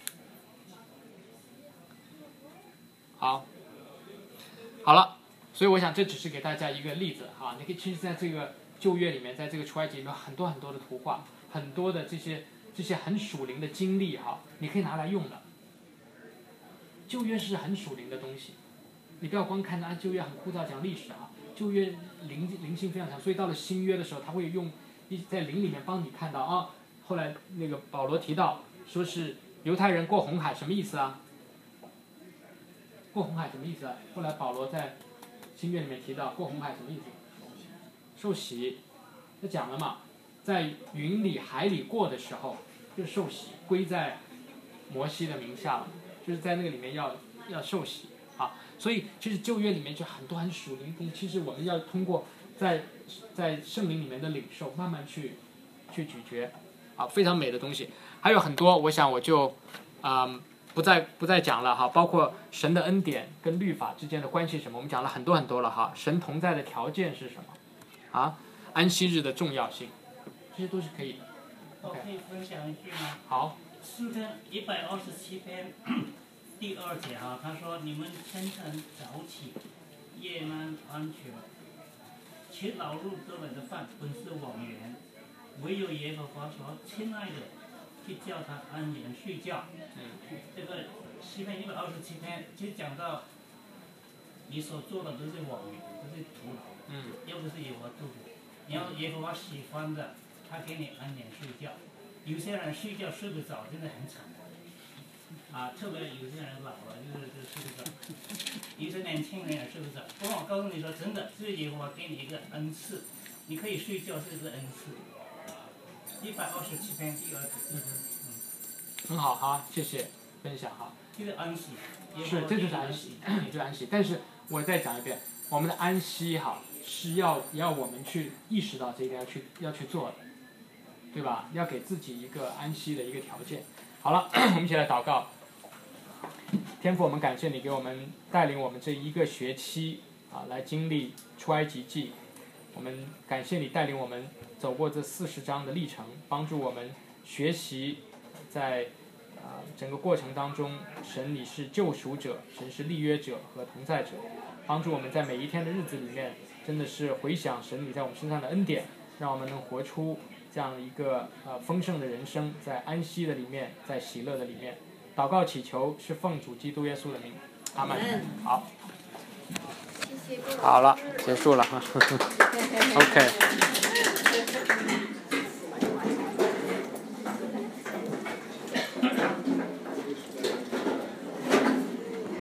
好了，所以我想这只是给大家一个例子哈。你可以其实在这个旧约里面，在这个出埃及里面很多很多的图画，很多的这些很属灵的经历哈，你可以拿来用的。旧约是很属灵的东西，你不要光看旧约很枯燥讲历史啊，旧约灵性非常强，所以到了新约的时候，他会用在灵里面帮你看到啊。后来那个保罗提到说是犹太人过红海什么意思啊？过红海什么意思啊？后来保罗在新约里面提到过红海什么意思？受洗，他讲了嘛，在云里海里过的时候就是受洗，归在摩西的名下了，就是在那个里面要受洗啊。所以其实旧约里面就很多很属灵的东西，其实我们要通过在圣灵里面的领受，慢慢去咀嚼啊，非常美的东西。还有很多，我想我就不再讲了哈，包括神的恩典跟律法之间的关系是什么，我们讲了很多很多了哈。神同在的条件是什么啊？安息日的重要性，这些都是可以的。 我可以分享一句吗？ 好。 诗篇127篇第2节哈，他说：“你们清晨早起，夜漫安全，其劳碌得来的饭本是枉然，唯有耶和华说，亲爱的，去叫他安眠睡觉。”这个诗篇127篇就讲到你所做的都是枉然，都是徒劳，又不是耶和华祝福。你要耶和华喜欢的，他给你安眠睡觉。有些人睡觉睡不着，真的很惨啊！特别有些人老了，就是睡不着。有些年轻人也睡不着。不过我告诉你说，真的，这是耶和华给你一个恩赐，你可以睡觉是一个恩赐。127篇第2节。 很好哈，谢谢分享哈。 这是安息。 是，这就是安息，这就是安息。但是我再讲一遍，我们的安息哈是要我们去意识到这一点，要去做的。对吧？要给自己一个安息的一个条件。好了，我们一起来祷告。天父，我们感谢你给我们带领我们这一个学期来经历出埃及记。我们感谢你带领我们走过这40章的历程，帮助我们学习在整个过程当中，神你是救赎者，神是立约者和同在者，帮助我们在每一天的日子里面，真的是回想神你在我们身上的恩典，让我们能活出这样一个丰盛的人生，在安息的里面，在喜乐的里面。祷告祈求是奉主基督耶稣的名，阿门。好， 谢谢各位老师。 好了，结束了哈。OK。